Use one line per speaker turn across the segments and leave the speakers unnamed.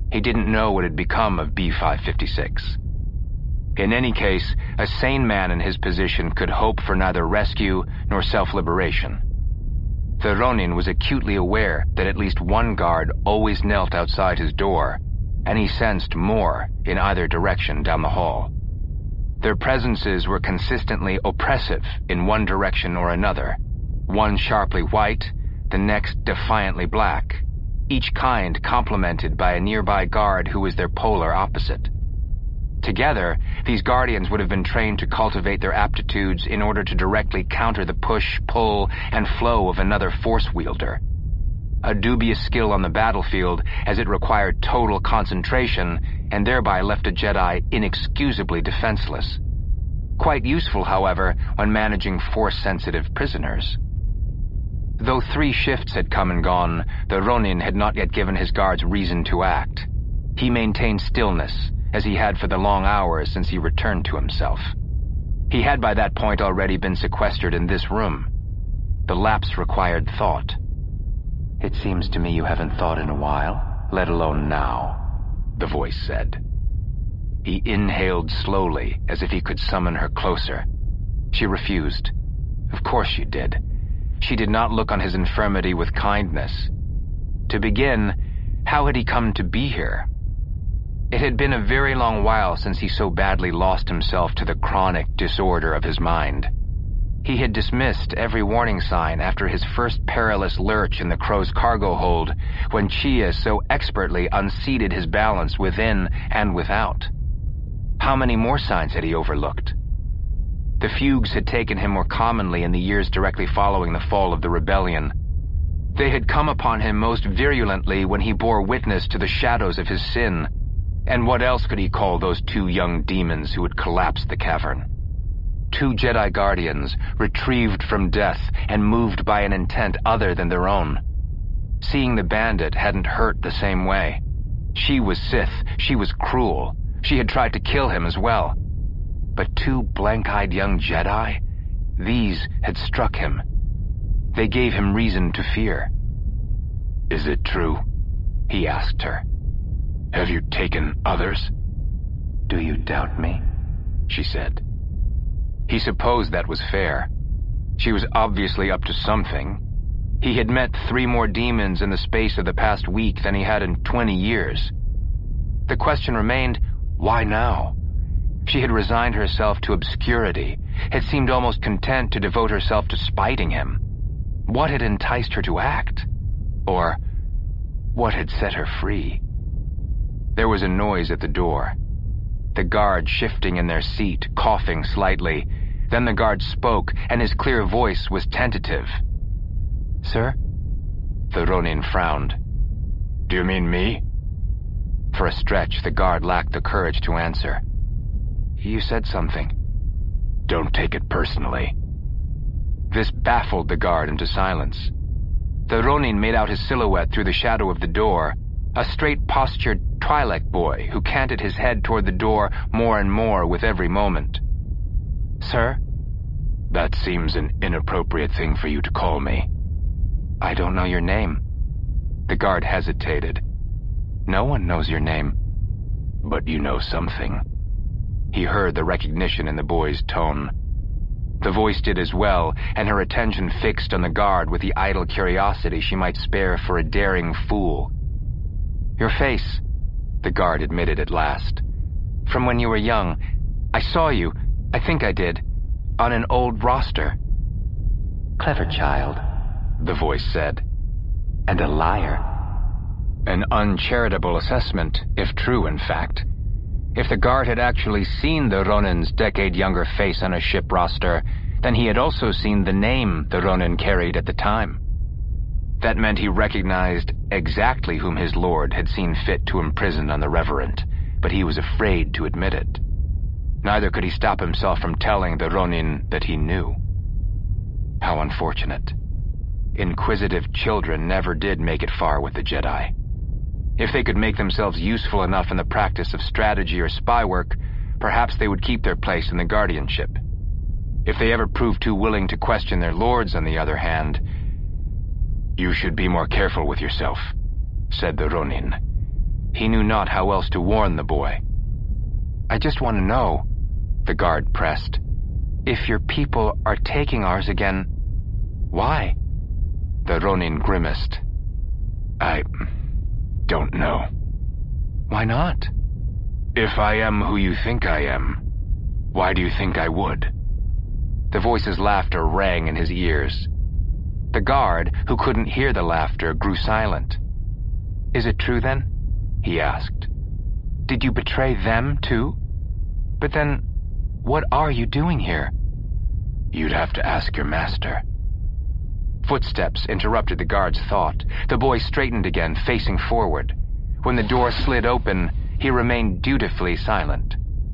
He didn't know what had become of B-556. In any case, a sane man in his position could hope for neither rescue nor self-liberation. The Ronin was acutely aware that at least one guard always knelt outside his door, and he sensed more in either direction down the hall. Their presences were consistently oppressive in one direction or another, one sharply white, the next defiantly black, each kind complemented by a nearby guard who was their polar opposite. Together, these guardians would have been trained to cultivate their aptitudes in order to directly counter the push, pull, and flow of another force wielder. A dubious skill on the battlefield, as it required total concentration and thereby left a Jedi inexcusably defenseless. Quite useful, however, when managing force-sensitive prisoners. Though 3 shifts had come and gone, the Ronin had not yet given his guards reason to act. He maintained stillness, as he had for the long hours since he returned to himself. He had by that point already been sequestered in this room. The lapse required thought. "It seems to me you haven't thought in a while, let alone now," the voice said. He inhaled slowly, as if he could summon her closer. She refused. Of course she did. She did not look on his infirmity with kindness. To begin, how had he come to be here? It had been a very long while since he so badly lost himself to the chronic disorder of his mind. He had dismissed every warning sign after his first perilous lurch in the crow's cargo hold, when Chia so expertly unseated his balance within and without. How many more signs had he overlooked? The fugues had taken him more commonly in the years directly following the fall of the rebellion. They had come upon him most virulently when he bore witness to the shadows of his sin. And what else could he call those 2 young demons who had collapsed the cavern? 2 Jedi Guardians, retrieved from death and moved by an intent other than their own. Seeing the bandit hadn't hurt the same way. She was Sith, she was cruel, she had tried to kill him as well. But 2 blank-eyed young Jedi? These had struck him. They gave him reason to fear. "Is it true?" he asked her. "Have you taken others?" "Do you doubt me?" she said. He supposed that was fair. She was obviously up to something. He had met 3 more demons in the space of the past week than he had in 20 years. The question remained, why now? She had resigned herself to obscurity, had seemed almost content to devote herself to spiting him. What had enticed her to act? Or what had set her free? There was a noise at the door. The guard shifting in their seat, coughing slightly. Then the guard spoke, and his clear voice was tentative. "Sir?" The Ronin frowned. "Do you mean me?" For a stretch, the guard lacked the courage to answer. "You said something." "Don't take it personally." This baffled the guard into silence. The Ronin made out his silhouette through the shadow of the door, a straight-postured Twi'lek boy who canted his head toward the door more and more with every moment. "Sir?" "That seems an inappropriate thing for you to call me." "I don't know your name." The guard hesitated. "No one knows your name." "But you know something." He heard the recognition in the boy's tone. The voice did as well, and her attention fixed on the guard with the idle curiosity she might spare for a daring fool. "Your face," the guard admitted at last. "From when you were young. I saw you, I think I did, on an old roster." "Clever child," the voice said. "And a liar." An uncharitable assessment, if true in fact. If the guard had actually seen the Ronin's decade-younger face on a ship roster, then he had also seen the name the Ronin carried at the time. That meant he recognized exactly whom his lord had seen fit to imprison on the Reverend, but he was afraid to admit it. Neither could he stop himself from telling the Ronin that he knew. How unfortunate. Inquisitive children never did make it far with the Jedi. If they could make themselves useful enough in the practice of strategy or spy work, perhaps they would keep their place in the guardianship. If they ever proved too willing to question their lords, on the other hand... "You should be more careful with yourself," said the Ronin. He knew not how else to warn the boy. "I just want to know," the guard pressed, "if your people are taking ours again, why?" The Ronin grimaced. "I don't know." "Why not?" "If I am who you think I am, why do you think I would?" The voice's laughter rang in his ears. The guard, who couldn't hear the laughter, grew silent. "Is it true, then?" he asked. "Did you betray them, too? But then, what are you doing here?" "You'd have to ask your master." Footsteps interrupted the guard's thought. The boy straightened again, facing forward. When the door slid open, he remained dutifully silent.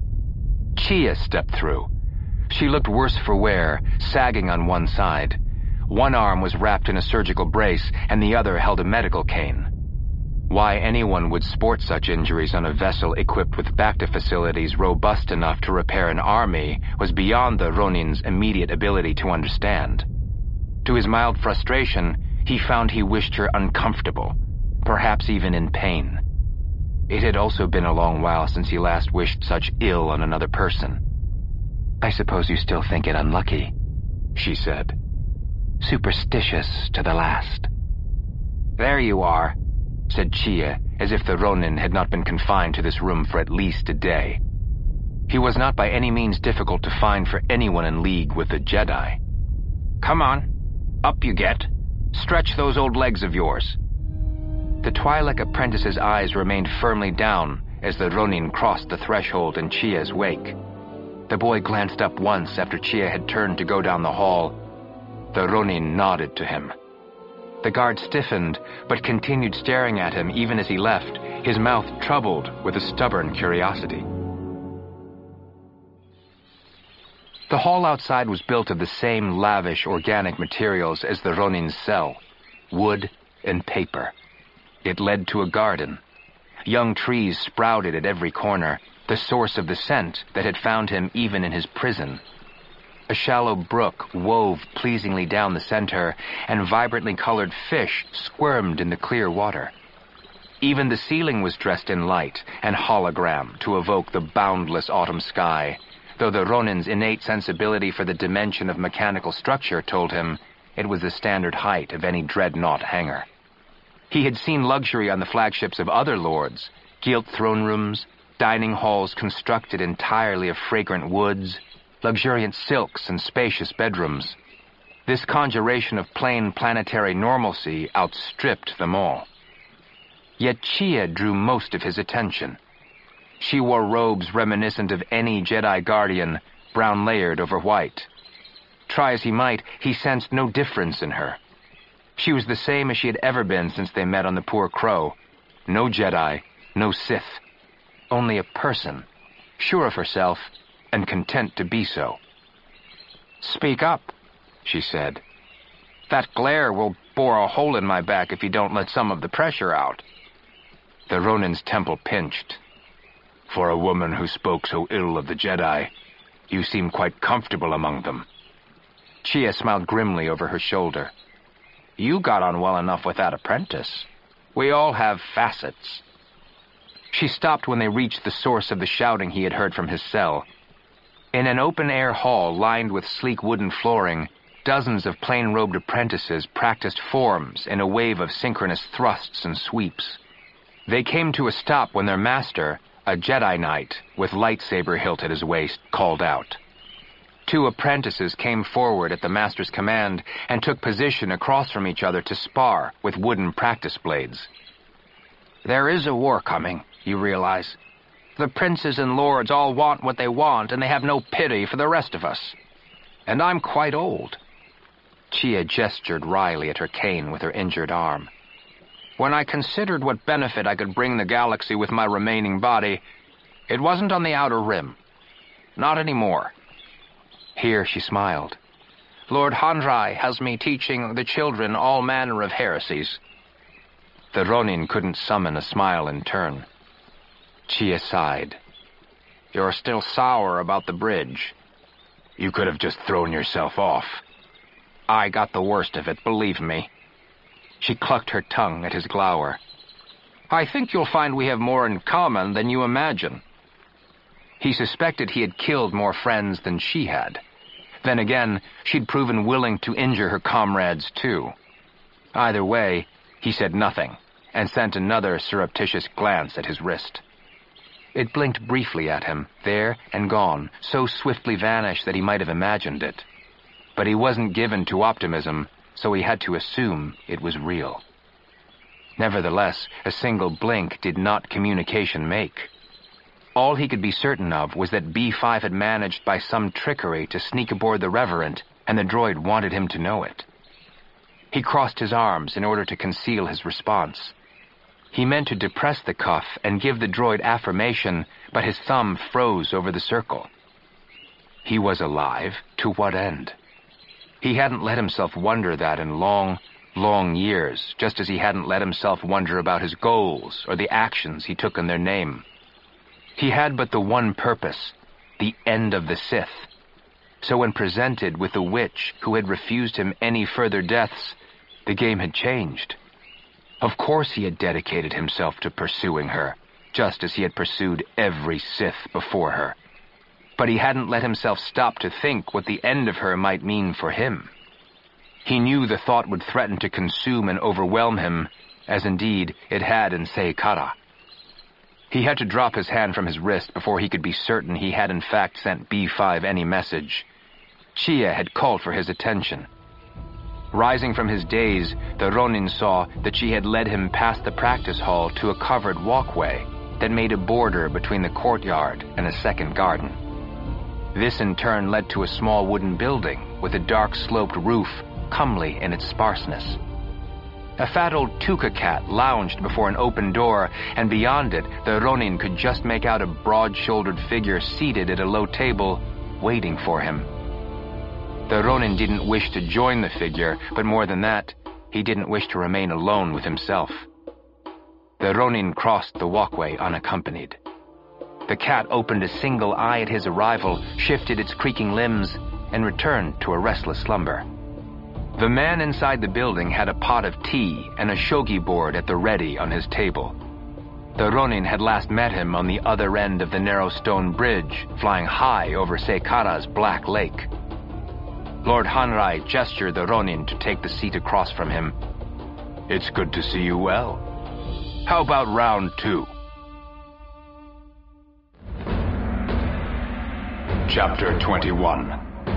Chia stepped through. She looked worse for wear, sagging on one side. One arm was wrapped in a surgical brace, and the other held a medical cane. Why anyone would sport such injuries on a vessel equipped with Bacta facilities robust enough to repair an army was beyond the Ronin's immediate ability to understand. To his mild frustration, he found he wished her uncomfortable, perhaps even in pain. It had also been a long while since he last wished such ill on another person. "I suppose you still think it unlucky," she said. "Superstitious to the last." "There you are," said Chia, as if the Ronin had not been confined to this room for at least a day. He was not by any means difficult to find for anyone in league with the Jedi. "Come on, up you get. Stretch those old legs of yours." The Twi'lek apprentice's eyes remained firmly down as the Ronin crossed the threshold in Chia's wake. The boy glanced up once after Chia had turned to go down the hall. The Ronin nodded to him. The guard stiffened, but continued staring at him even as he left, his mouth troubled with a stubborn curiosity. The hall outside was built of the same lavish organic materials as the Ronin's cell, wood and paper. It led to a garden. Young trees sprouted at every corner, the source of the scent that had found him even in his prison. A shallow brook wove pleasingly down the center, and vibrantly colored fish squirmed in the clear water. Even the ceiling was dressed in light and hologram to evoke the boundless autumn sky, though the Ronin's innate sensibility for the dimension of mechanical structure told him it was the standard height of any dreadnought hangar. He had seen luxury on the flagships of other lords, gilt throne rooms, dining halls constructed entirely of fragrant woods, luxuriant silks and spacious bedrooms. This conjuration of plain planetary normalcy outstripped them all. Yet Chia drew most of his attention. She wore robes reminiscent of any Jedi Guardian, brown layered over white. Try as he might, he sensed no difference in her. She was the same as she had ever been since they met on the Poor Crow. No Jedi, no Sith. Only a person, sure of herself, and content to be so. "Speak up," she said. "That glare will bore a hole in my back if you don't let some of the pressure out." The Ronin's temple pinched. "For a woman who spoke so ill of the Jedi, you seem quite comfortable among them." Chia smiled grimly over her shoulder. "You got on well enough with that apprentice. We all have facets." She stopped when they reached the source of the shouting he had heard from his cell. In an open-air hall lined with sleek wooden flooring, dozens of plain-robed apprentices practiced forms in a wave of synchronous thrusts and sweeps. They came to a stop when their master, a Jedi Knight with lightsaber hilt at his waist, called out. Two apprentices came forward at the master's command and took position across from each other to spar with wooden practice blades. "There is a war coming, you realize. The princes and lords all want what they want, and they have no pity for the rest of us. And I'm quite old." Chia gestured wryly at her cane with her injured arm. "When I considered what benefit I could bring the galaxy with my remaining body, it wasn't on the outer rim. Not anymore." Here she smiled. "Lord Handrai has me teaching the children all manner of heresies." The Ronin couldn't summon a smile in turn. Chia sighed. "You're still sour about the bridge. You could have just thrown yourself off." "I got the worst of it, believe me." She clucked her tongue at his glower. I think you'll find we have more in common than you imagine. He suspected he had killed more friends than she had. Then again, she'd proven willing to injure her comrades too. Either way, he said nothing, and sent another surreptitious glance at his wrist. It blinked briefly at him, there and gone, so swiftly vanished that he might have imagined it. But he wasn't given to optimism, so he had to assume it was real. Nevertheless, a single blink did not communication make. All he could be certain of was that B5 had managed by some trickery to sneak aboard the Reverend, and the droid wanted him to know it. He crossed his arms in order to conceal his response. He meant to depress the cuff and give the droid affirmation, but his thumb froze over the circle. He was alive. To what end? He hadn't let himself wonder that in long, long years, just as he hadn't let himself wonder about his goals or the actions he took in their name. He had but the one purpose, the end of the Sith. So when presented with the witch who had refused him any further deaths, the game had changed. Of course he had dedicated himself to pursuing her, just as he had pursued every Sith before her. But he hadn't let himself stop to think what the end of her might mean for him. He knew the thought would threaten to consume and overwhelm him, as indeed it had in Sei Kara. He had to drop his hand from his wrist before he could be certain he had in fact sent B5 any message. Chia had called for his attention. Rising from his daze, the Ronin saw that she had led him past the practice hall to a covered walkway that made a border between the courtyard and a second garden. This in turn led to a small wooden building with a dark sloped roof, comely in its sparseness. A fat old Tuca cat lounged before an open door, and beyond it the Ronin could just make out a broad-shouldered figure seated at a low table, waiting for him. The Ronin didn't wish to join the figure, but more than that, he didn't wish to remain alone with himself. The Ronin crossed the walkway unaccompanied. The cat opened a single eye at his arrival, shifted its creaking limbs, and returned to a restless slumber. The man inside the building had a pot of tea and a shogi board at the ready on his table. The Ronin had last met him on the other end of the narrow stone bridge, flying high over Sei Kara's black lake. Lord Hanrai gestured the Ronin to take the seat across from him. "It's good to see you well. How about round 2? Chapter 21.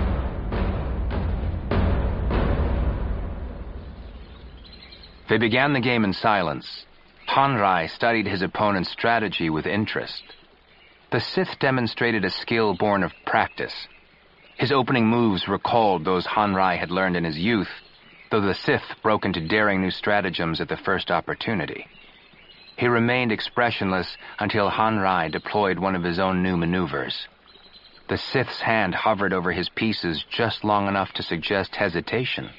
They began the game in silence. Hanrai studied his opponent's strategy with interest. The Sith demonstrated a skill born of practice. His opening moves recalled those Hanrai had learned in his youth, though the Sith broke into daring new stratagems at the first opportunity. He remained expressionless until Hanrai deployed one of his own new maneuvers. The Sith's hand hovered over his pieces just long enough to suggest hesitation.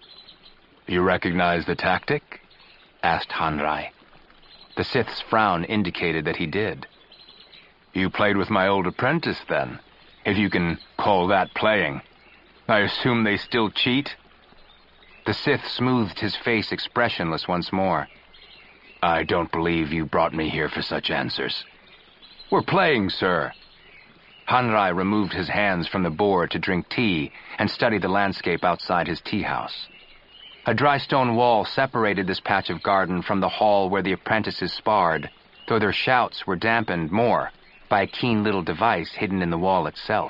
"You recognize the tactic?" asked Hanrai. The Sith's frown indicated that he did. "You played with my old apprentice, then, if you can call that playing. I assume they still cheat?" The Sith smoothed his face expressionless once more. "I don't believe you brought me here for such answers." "We're playing, sir." Hanrai removed his hands from the board to drink tea and study the landscape outside his tea house. A dry stone wall separated this patch of garden from the hall where the apprentices sparred, though their shouts were dampened more by a keen little device hidden in the wall itself.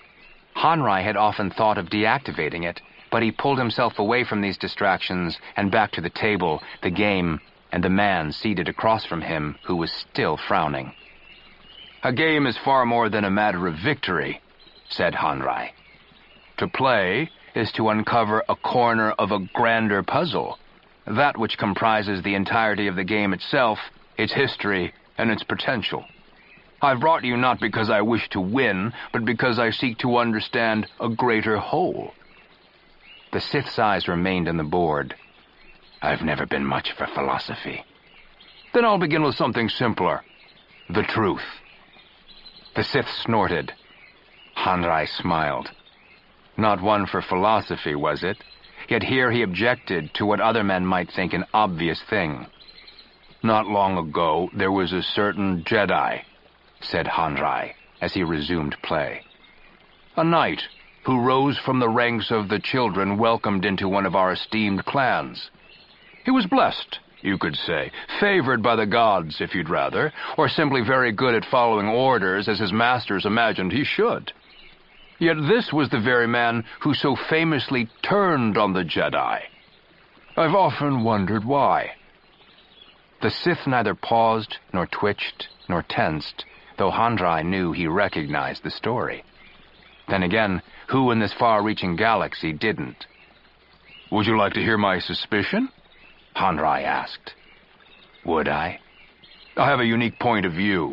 Hanrai had often thought of deactivating it, but he pulled himself away from these distractions and back to the table, the game, and the man seated across from him who was still frowning. "A game is far more than a matter of victory," said Hanrai. "To play is to uncover a corner of a grander puzzle, that which comprises the entirety of the game itself, its history, and its potential. I've brought you not because I wish to win, but because I seek to understand a greater whole." The Sith's eyes remained on the board. "I've never been much for philosophy." "Then I'll begin with something simpler. The truth." The Sith snorted. Hanrai smiled. Not one for philosophy, was it? Yet here he objected to what other men might think an obvious thing. Not long ago, there was a certain Jedi, said Hanrai, as he resumed play. A knight who rose from the ranks of the children welcomed into one of our esteemed clans. He was blessed, you could say, favored by the gods, if you'd rather, or simply very good at following orders as his masters imagined he should. Yet this was the very man who so famously turned on the Jedi. I've often wondered why. The Sith neither paused, nor twitched, nor tensed, though Hanrai knew he recognized the story. Then again, who in this far-reaching galaxy didn't? Would you like to hear my suspicion? Hanrai asked. Would I? I have a unique point of view.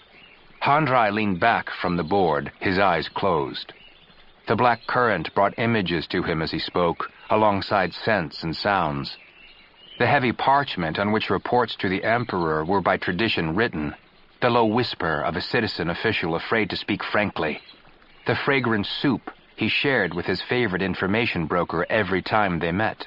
Hanrai leaned back from the board, his eyes closed. The black current brought images to him as he spoke, alongside scents and sounds. The heavy parchment on which reports to the Emperor were by tradition written, the low whisper of a citizen official afraid to speak frankly, the fragrant soup he shared with his favorite information broker every time they met.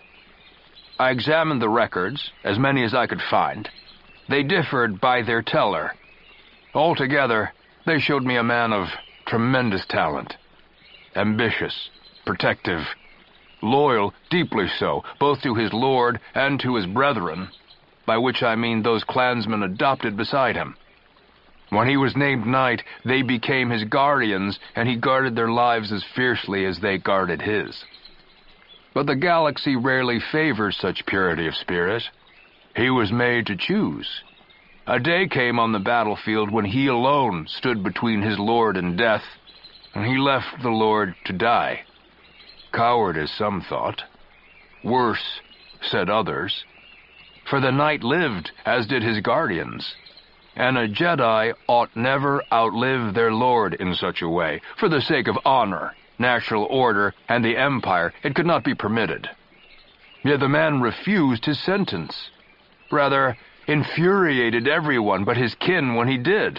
I examined the records, as many as I could find. They differed by their teller. Altogether, they showed me a man of tremendous talent. Ambitious, protective, loyal, deeply so, both to his lord and to his brethren, by which I mean those clansmen adopted beside him. When he was named knight, they became his guardians, and he guarded their lives as fiercely as they guarded his. But the galaxy rarely favors such purity of spirit. He was made to choose. A day came on the battlefield when he alone stood between his lord and death, and he left the lord to die. Cowardice, some thought. Worse, said others. For the knight lived, as did his guardians. And a Jedi ought never outlive their lord in such a way. For the sake of honor, natural order, and the Empire, it could not be permitted. Yet the man refused his sentence. Rather, infuriated everyone but his kin when he did.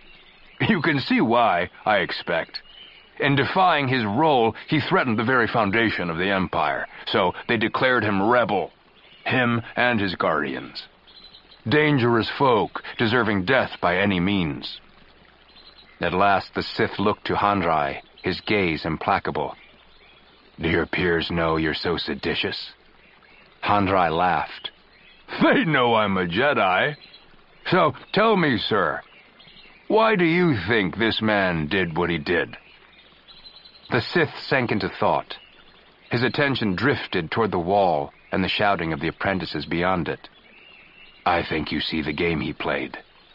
You can see why, I expect. In defying his role, he threatened the very foundation of the Empire, so they declared him rebel, him and his guardians. Dangerous folk, deserving death by any means. At last the Sith looked to Hanrai, his gaze implacable. Do your peers know you're so seditious? Hanrai laughed. They know I'm a Jedi. So tell me, sir, why do you think this man did what he did? The Sith sank into thought. His attention drifted toward the wall and the shouting of the apprentices beyond it. I think you see the game he played.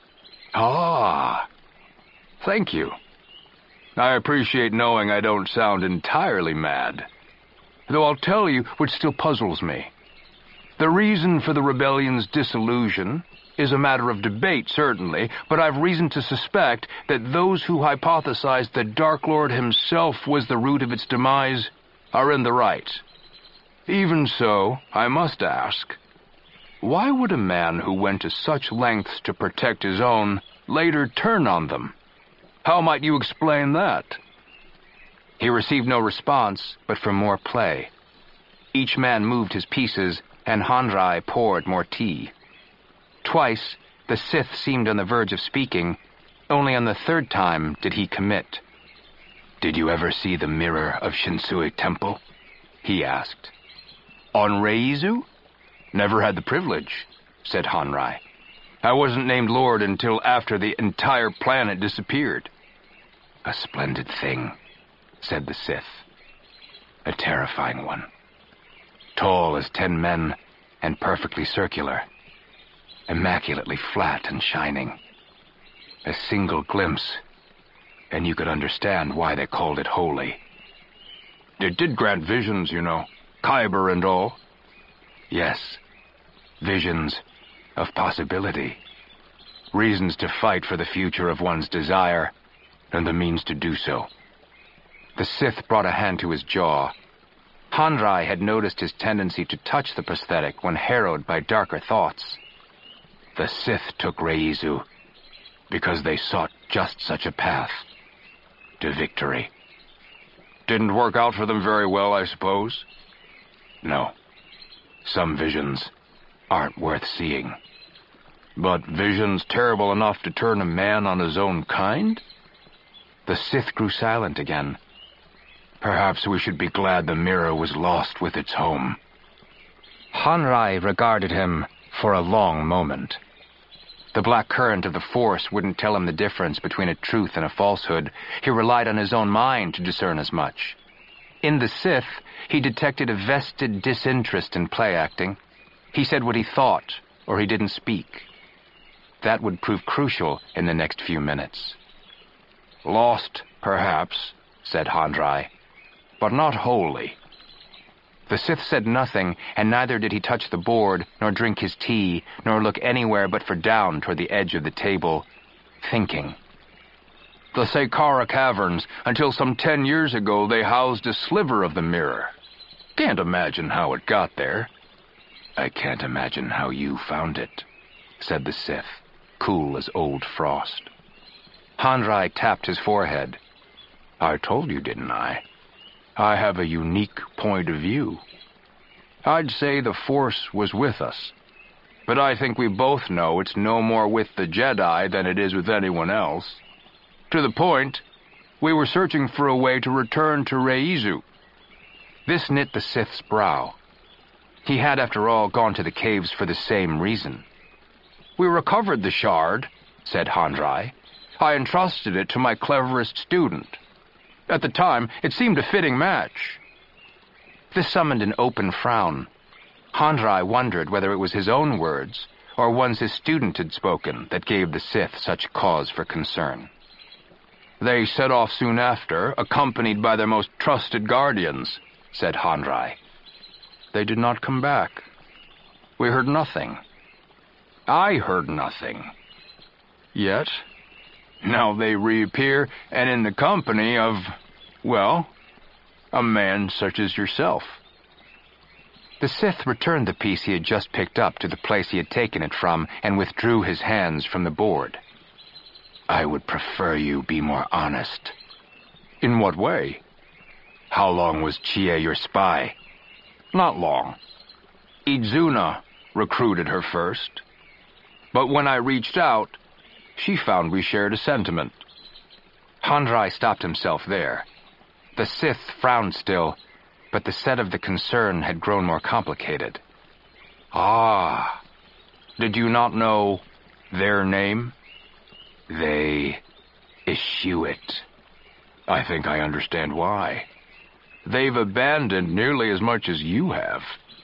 Ah, thank you. I appreciate knowing I don't sound entirely mad. Though I'll tell you what still puzzles me. The reason for the rebellion's dissolution is a matter of debate, certainly, but I've reason to suspect that those who hypothesized that Dark Lord himself was the root of its demise are in the right. Even so, I must ask, why would a man who went to such lengths to protect his own later turn on them? How might you explain that? He received no response, but for more play. Each man moved his pieces, and Hanrai poured more tea. Twice, the Sith seemed on the verge of speaking. Only on the third time did he commit. Did you ever see the mirror of Shinsui Temple? He asked. On Reizu? Never had the privilege, said Hanrai. I wasn't named Lord until after the entire planet disappeared. A splendid thing, said the Sith. A terrifying one. Tall as 10 men and perfectly circular. Immaculately flat and shining. A single glimpse, and you could understand why they called it holy. It did grant visions, you know, Kyber and all. Yes, visions of possibility. Reasons to fight for the future of one's desire, and the means to do so. The Sith brought a hand to his jaw. Hanrai had noticed his tendency to touch the prosthetic when harrowed by darker thoughts. The Sith took Reizu because they sought just such a path to victory. Didn't work out for them very well, I suppose? No. Some visions aren't worth seeing. But visions terrible enough to turn a man on his own kind? The Sith grew silent again. Perhaps we should be glad the mirror was lost with its home. Hanrai regarded him for a long moment. The black current of the Force wouldn't tell him the difference between a truth and a falsehood. He relied on his own mind to discern as much. In the Sith, he detected a vested disinterest in play acting. He said what he thought, or he didn't speak. That would prove crucial in the next few minutes. Lost, perhaps, said Hanrai, but not wholly. The Sith said nothing, and neither did he touch the board, nor drink his tea, nor look anywhere but for down toward the edge of the table, thinking. The Saqqara Caverns, until some 10 years ago, they housed a sliver of the mirror. Can't imagine how it got there. I can't imagine how you found it, said the Sith, cool as old frost. Hanrai tapped his forehead. I told you, didn't I? I have a unique point of view. I'd say the Force was with us, but I think we both know it's no more with the Jedi than it is with anyone else. To the point, we were searching for a way to return to Reizu. This knit the Sith's brow. He had, after all, gone to the caves for the same reason. We recovered the shard, said Hanrai. I entrusted it to my cleverest student. At the time, it seemed a fitting match. This summoned an open frown. Hanrai wondered whether it was his own words, or ones his student had spoken, that gave the Sith such cause for concern. They set off soon after, accompanied by their most trusted guardians, said Hanrai. They did not come back. We heard nothing. I heard nothing. Yet, now they reappear, and in the company of, well, a man such as yourself. The Sith returned the piece he had just picked up to the place he had taken it from and withdrew his hands from the board. I would prefer you be more honest. In what way? How long was Chie your spy? Not long. Izuna recruited her first. But when I reached out, she found we shared a sentiment. Hanrai stopped himself there. The Sith frowned still, but the set of the concern had grown more complicated. Ah, did you not know their name? They eschew it. I think I understand why. They've abandoned nearly as much as you have.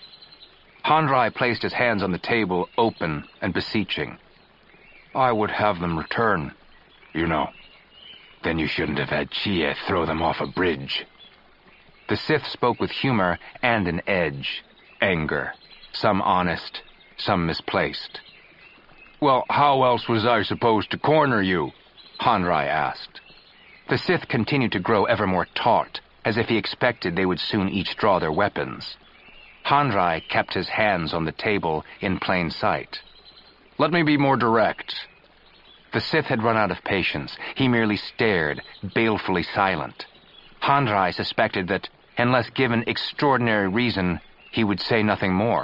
Hanrai placed his hands on the table, open and beseeching. I would have them return, you know. Then you shouldn't have had Chie throw them off a bridge. The Sith spoke with humor and an edge, anger, some honest, some misplaced. Well, how else was I supposed to corner you? Hanrai asked. The Sith continued to grow ever more taut, as if he expected they would soon each draw their weapons. Hanrai kept his hands on the table in plain sight. Let me be more direct. The Sith had run out of patience. He merely stared, balefully silent. Hanrai suspected that, unless given extraordinary reason, he would say nothing more.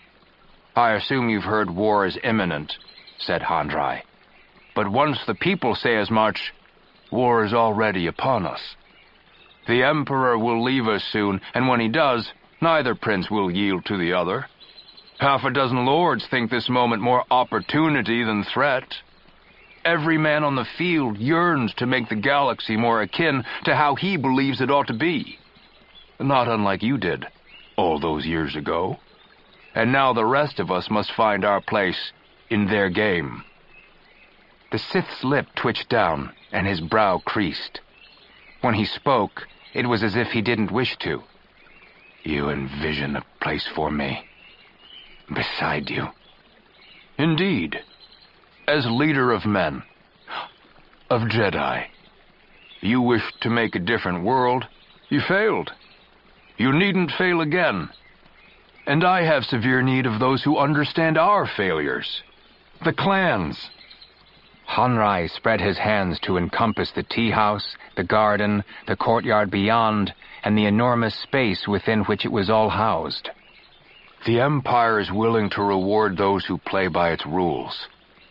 I assume you've heard war is imminent, said Hanrai. But once the people say as much, war is already upon us. The Emperor will leave us soon, and when he does, neither prince will yield to the other. Half a dozen lords think this moment more opportunity than threat. Every man on the field yearns to make the galaxy more akin to how he believes it ought to be. Not unlike you did, all those years ago. And now the rest of us must find our place in their game. The Sith's lip twitched down, and his brow creased. When he spoke, it was as if he didn't wish to. You envision a place for me beside you. Indeed. As leader of men, of Jedi. You wished to make a different world. You failed. You needn't fail again. And I have severe need of those who understand our failures. The clans. Hanrai spread his hands to encompass the tea house, the garden, the courtyard beyond, and the enormous space within which it was all housed. The Empire is willing to reward those who play by its rules.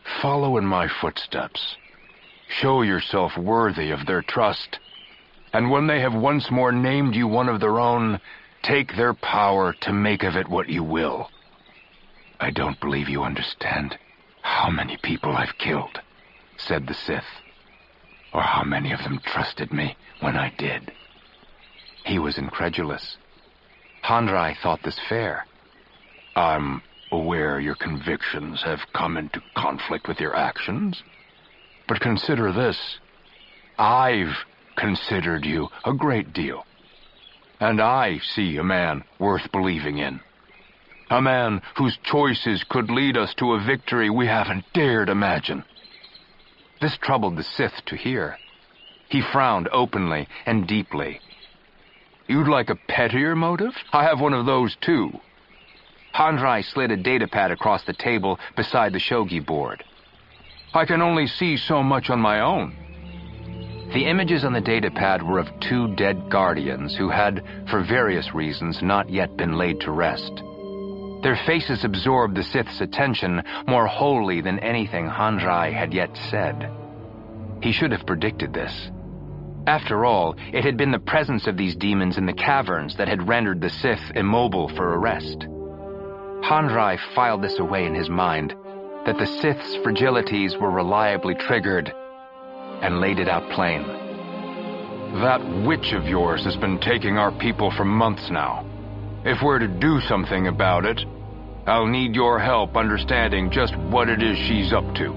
Follow in my footsteps. Show yourself worthy of their trust. And when they have once more named you one of their own, take their power to make of it what you will. I don't believe you understand how many people I've killed, said the Sith, or how many of them trusted me when I did.
He was incredulous. Hanrai thought this fair.
I'm aware your convictions have come into conflict with your actions, but consider this. I've considered you a great deal, and I see a man worth believing in. A man whose choices could lead us to a victory we haven't dared imagine.
This troubled the Sith to hear. He frowned openly and deeply.
You'd like a pettier motive? I have one of those too.
Hanrai slid a datapad across the table beside the shogi board.
I can only see so much on my own.
The images on the datapad were of 2 dead guardians who had, for various reasons, not yet been laid to rest. Their faces absorbed the Sith's attention more wholly than anything Hanrai had yet said. He should have predicted this. After all, it had been the presence of these demons in the caverns that had rendered the Sith immobile for arrest. Hanrai filed this away in his mind, that the Sith's fragilities were reliably triggered, and laid it out plain.
That witch of yours has been taking our people for months now. If we're to do something about it, I'll need your help understanding just what it is she's up to.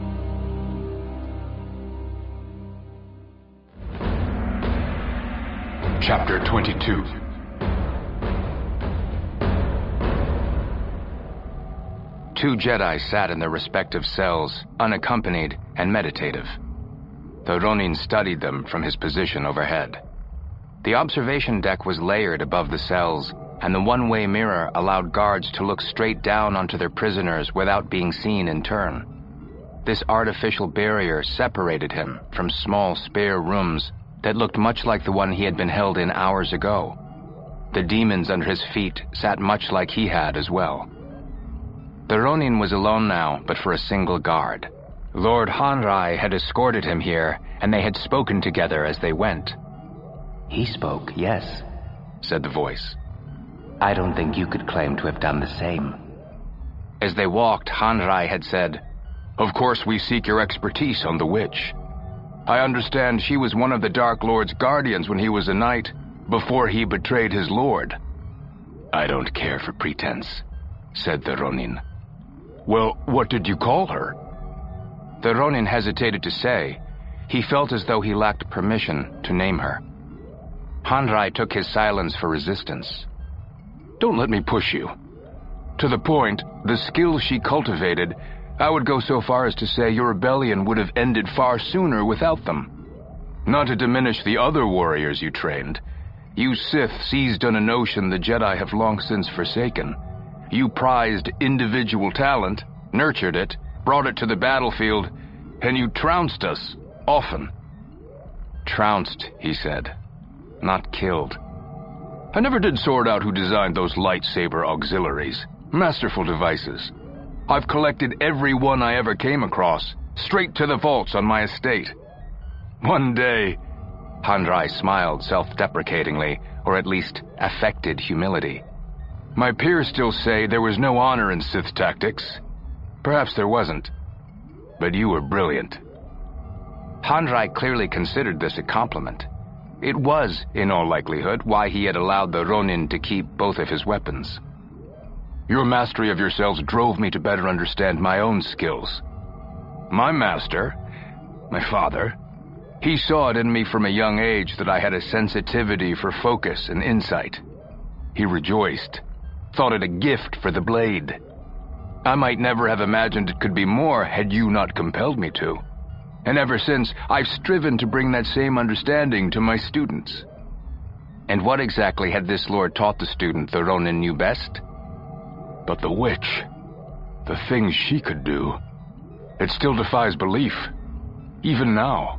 Chapter 22.
Two Jedi sat in their respective cells, unaccompanied and meditative. The Ronin studied them from his position overhead. The observation deck was layered above the cells, and the one-way mirror allowed guards to look straight down onto their prisoners without being seen in turn. This artificial barrier separated him from small spare rooms that looked much like the one he had been held in hours ago. The demons under his feet sat much like he had as well. The Ronin was alone now, but for a single guard. Lord Hanrai had escorted him here, and they had spoken together as they went.
He spoke, yes,
said the voice.
I don't think you could claim to have done the same.
As they walked, Hanrai had said,
Of course we seek your expertise on the witch. I understand she was one of the Dark Lord's guardians when he was a knight, before he betrayed his lord.
I don't care for pretense, said the Ronin.
Well, what did you call her?
The Ronin hesitated to say. He felt as though he lacked permission to name her. Hanrai took his silence for resistance.
Don't let me push you. To the point, the skills she cultivated, I would go so far as to say your rebellion would have ended far sooner without them. Not to diminish the other warriors you trained. You Sith seized on a notion the Jedi have long since forsaken. You prized individual talent, nurtured it, brought it to the battlefield, and you trounced us, often.
Trounced, he said, not killed.
I never did sort out who designed those lightsaber auxiliaries. Masterful devices. I've collected every one I ever came across, straight to the vaults on my estate. One day...
Hanrai smiled self-deprecatingly, or at least affected humility.
My peers still say there was no honor in Sith tactics. Perhaps there wasn't. But you were brilliant.
Hanrai clearly considered this a compliment. It was, in all likelihood, why he had allowed the Ronin to keep both of his weapons.
Your mastery of yourselves drove me to better understand my own skills. My master, my father, he saw it in me from a young age that I had a sensitivity for focus and insight. He rejoiced, thought it a gift for the blade. I might never have imagined it could be more had you not compelled me to. And ever since, I've striven to bring that same understanding to my students.
And what exactly had this lord taught the student the Ronin knew best?
But the witch, the things she could do, it still defies belief, even now.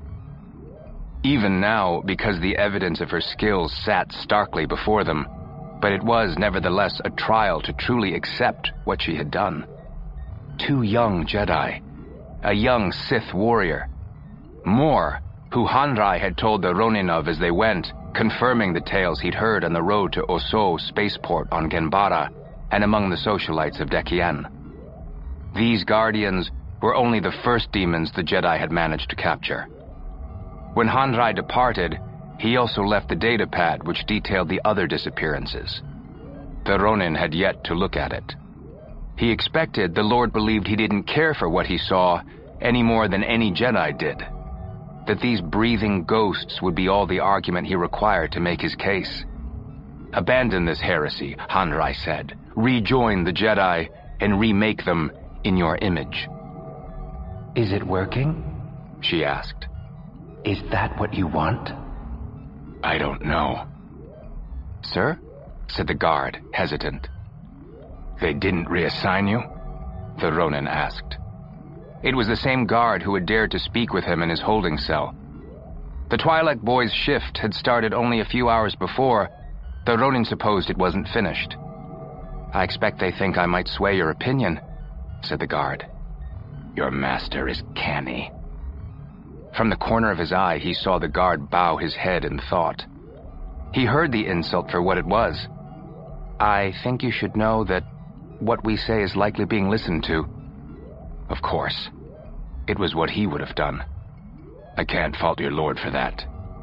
Even now, because the evidence of her skills sat starkly before them, but it was nevertheless a trial to truly accept what she had done. 2 young Jedi, a young Sith warrior. More, who Hanrai had told the Ronin of as they went, confirming the tales he'd heard on the road to Oso spaceport on Genbara and among the socialites of Dekien. These guardians were only the first demons the Jedi had managed to capture. When Hanrai departed, he also left the datapad which detailed the other disappearances. The Ronin had yet to look at it. He expected the Lord believed he didn't care for what he saw any more than any Jedi did. That these breathing ghosts would be all the argument he required to make his case. Abandon this heresy, Hanrai said. Rejoin the Jedi and remake them in your image.
Is it working?
She asked.
Is that what you want?
I don't know.
Sir? Said the guard, hesitant.
They didn't reassign you?
The Ronin asked. It was the same guard who had dared to speak with him in his holding cell. The Twi'lek boy's shift had started only a few hours before. The Ronin supposed it wasn't finished. I expect they think I might sway your opinion, said the guard.
Your master is canny.
From the corner of his eye, he saw the guard bow his head in thought. He heard the insult for what it was. I think you should know that what we say is likely being listened to.
Of course. It was what he would have done. I can't fault your lord for that.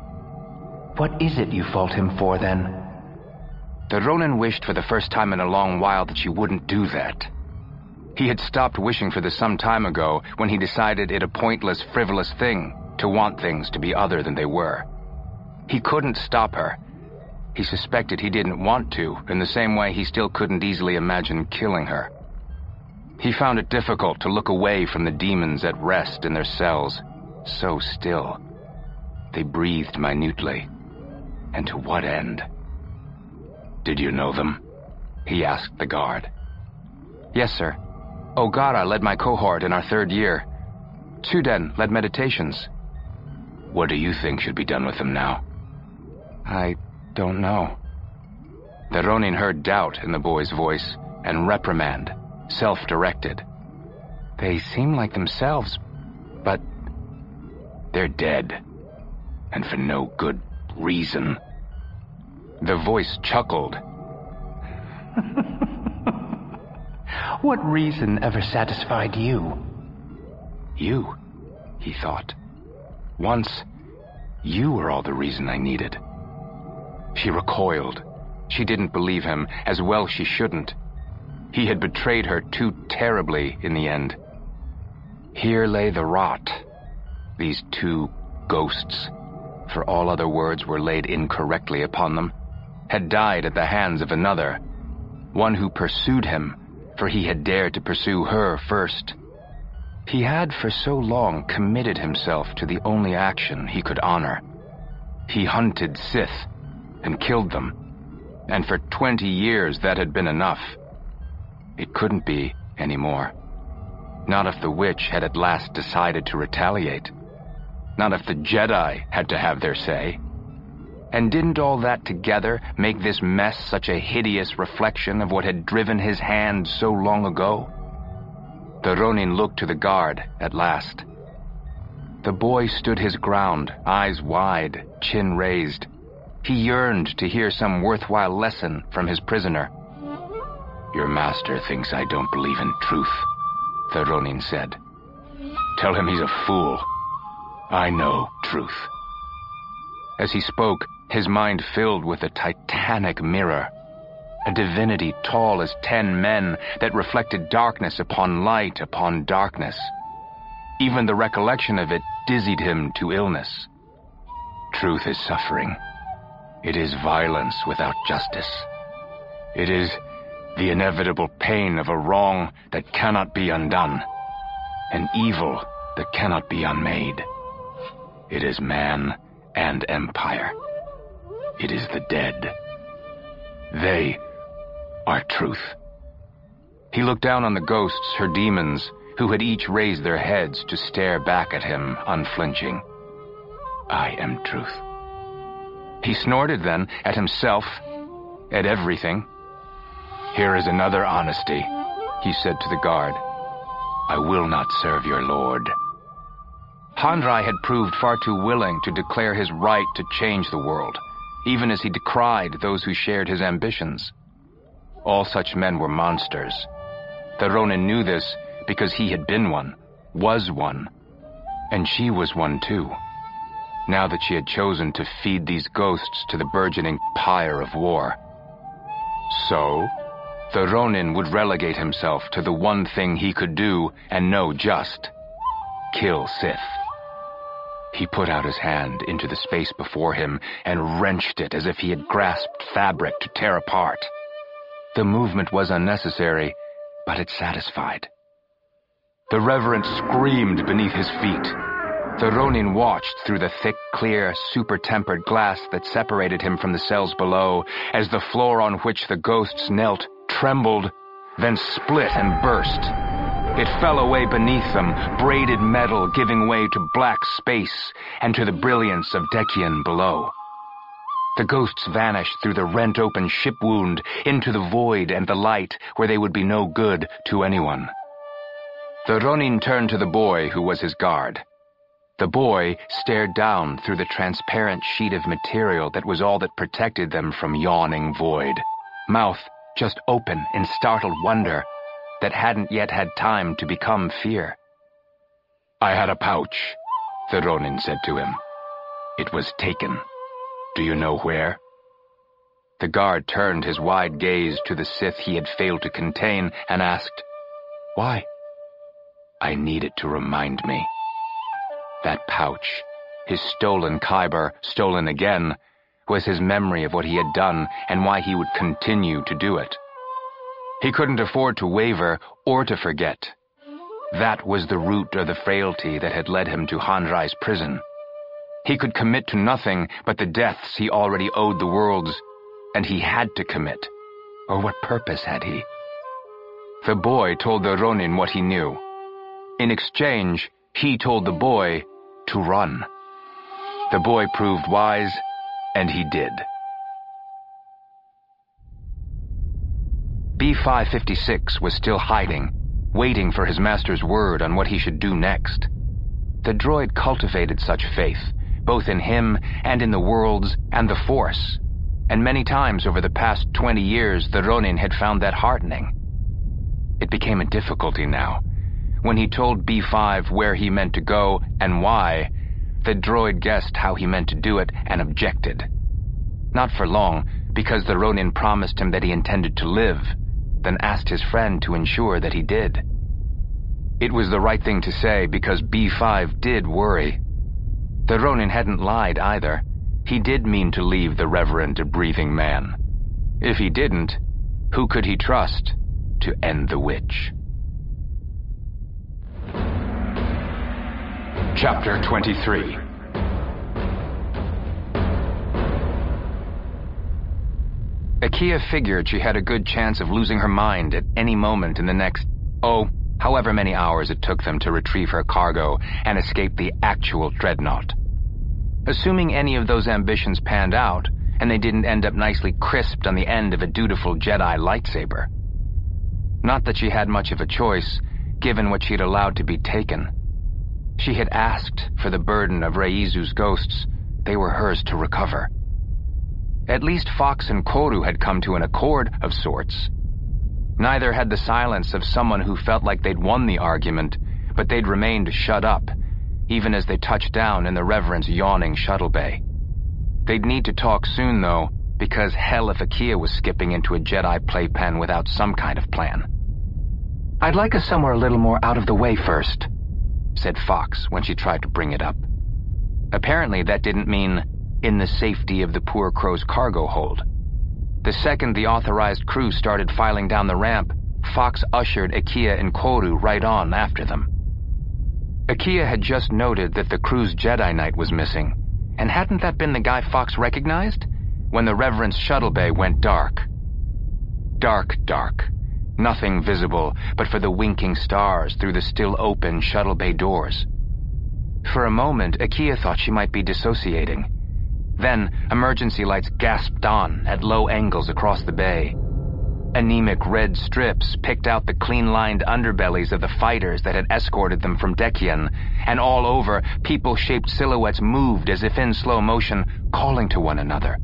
What is it you fault him for, then?
The Ronin wished for the first time in a long while that she wouldn't do that. He had stopped wishing for this some time ago when he decided it a pointless, frivolous thing to want things to be other than they were. He couldn't stop her. He suspected he didn't want to, in the same way he still couldn't easily imagine killing her. He found it difficult to look away from the demons at rest in their cells, so still. They breathed minutely. And to what end?
Did you know them?
He asked the guard. Yes, sir. Ogara led my cohort in our 3rd year. Tsuden led meditations.
What do you think should be done with them now?
I don't know. The Ronin heard doubt in the boy's voice and reprimand, self-directed. They seem like themselves, but
they're dead, and for no good reason.
The voice chuckled.
What reason ever satisfied you?
You, he thought. Once, you were all the reason I needed. She recoiled. She didn't believe him, as well she shouldn't. He had betrayed her too terribly in the end. Here lay the rot. These 2 ghosts, for all other words were laid incorrectly upon them, had died at the hands of another, one who pursued him, for he had dared to pursue her first. He had for so long committed himself to the only action he could honor. He hunted Sith and killed them, and for 20 years that had been enough. It couldn't be anymore. Not if the witch had at last decided to retaliate. Not if the Jedi had to have their say. And didn't all that together make this mess such a hideous reflection of what had driven his hand so long ago? The Ronin looked to the guard at last. The boy stood his ground, eyes wide, chin raised. He yearned to hear some worthwhile lesson from his prisoner.
Your master thinks I don't believe in truth, the Ronin said. Tell him he's a fool. I know truth.
As he spoke, his mind filled with a titanic mirror, a divinity tall as 10 men that reflected darkness upon light upon darkness. Even the recollection of it dizzied him to illness. Truth is suffering. It is violence without justice. It is the inevitable pain of a wrong that cannot be undone, an evil that cannot be unmade. It is man and empire. It is the dead. They are truth. He looked down on the ghosts, her demons, who had each raised their heads to stare back at him, unflinching. I am truth. He snorted then at himself, at everything. Here is another honesty, he said to the guard.
I will not serve your lord.
Handrai had proved far too willing to declare his right to change the world, even as he decried those who shared his ambitions. All such men were monsters. The Ronin knew this because he had been one, was one, and she was one too, now that she had chosen to feed these ghosts to the burgeoning pyre of war. So, the Ronin would relegate himself to the one thing he could do and know just: kill Sith. He put out his hand into the space before him and wrenched it as if he had grasped fabric to tear apart. The movement was unnecessary, but it satisfied. The Reverend screamed beneath his feet. The Ronin watched through the thick, clear, super-tempered glass that separated him from the cells below as the floor on which the ghosts knelt trembled, then split and burst. It fell away beneath them, braided metal giving way to black space and to the brilliance of Dekian below. The ghosts vanished through the rent-open ship wound into the void and the light where they would be no good to anyone. The Ronin turned to the boy who was his guard. The boy stared down through the transparent sheet of material that was all that protected them from yawning void, mouth just open in startled wonder that hadn't yet had time to become fear.
I had a pouch, the Ronin said to him. It was taken. Do you know where?
The guard turned his wide gaze to the Sith he had failed to contain and asked, "Why?"
I need it to remind me.
That pouch, his stolen Kyber, stolen again, was his memory of what he had done and why he would continue to do it. He couldn't afford to waver or to forget. That was the root of the frailty that had led him to Handrai's prison. He could commit to nothing but the deaths he already owed the worlds, and he had to commit. Or what purpose had he? The boy told the Ronin what he knew. In exchange, he told the boy to run. The boy proved wise, and he did. B-556 was still hiding, waiting for his master's word on what he should do next. The droid cultivated such faith, both in him and in the worlds and the Force, and many times over the past 20 years the Ronin had found that heartening. It became a difficulty now. When he told B-5 where he meant to go and why, the droid guessed how he meant to do it and objected. Not for long, because the Ronin promised him that he intended to live, then asked his friend to ensure that he did. It was the right thing to say because B-5 did worry. The Ronin hadn't lied either. He did mean to leave the Reverend a breathing man. If he didn't, who could he trust to end the witch?
Chapter 23.
Akia figured she had a good chance of losing her mind at any moment in the next, however many hours it took them to retrieve her cargo and escape the actual dreadnought. Assuming any of those ambitions panned out, and they didn't end up nicely crisped on the end of a dutiful Jedi lightsaber. Not that she had much of a choice, given what she'd allowed to be taken. She had asked for the burden of Reizu's ghosts. They were hers to recover. At least Fox and Koru had come to an accord of sorts. Neither had the silence of someone who felt like they'd won the argument, but they'd remained shut up, even as they touched down in the Reverend's yawning shuttle bay. They'd need to talk soon, though, because hell if Akia was skipping into a Jedi playpen without some kind of plan. "I'd like us somewhere a little more out of the way first," said Fox when she tried to bring it up. Apparently that didn't mean in the safety of the poor crow's cargo hold. The second the authorized crew started filing down the ramp, Fox ushered Akia and Koru right on after them. Akia had just noted that the crew's Jedi Knight was missing, and hadn't that been the guy Fox recognized when the Reverend's shuttle bay went dark? Dark. Nothing visible but for the winking stars through the still open shuttle bay doors. For a moment, Akia thought she might be dissociating. Then, emergency lights gasped on at low angles across the bay. Anemic red strips picked out the clean-lined underbellies of the fighters that had escorted them from Dekien, and all over, people-shaped silhouettes moved as if in slow motion, calling to one another.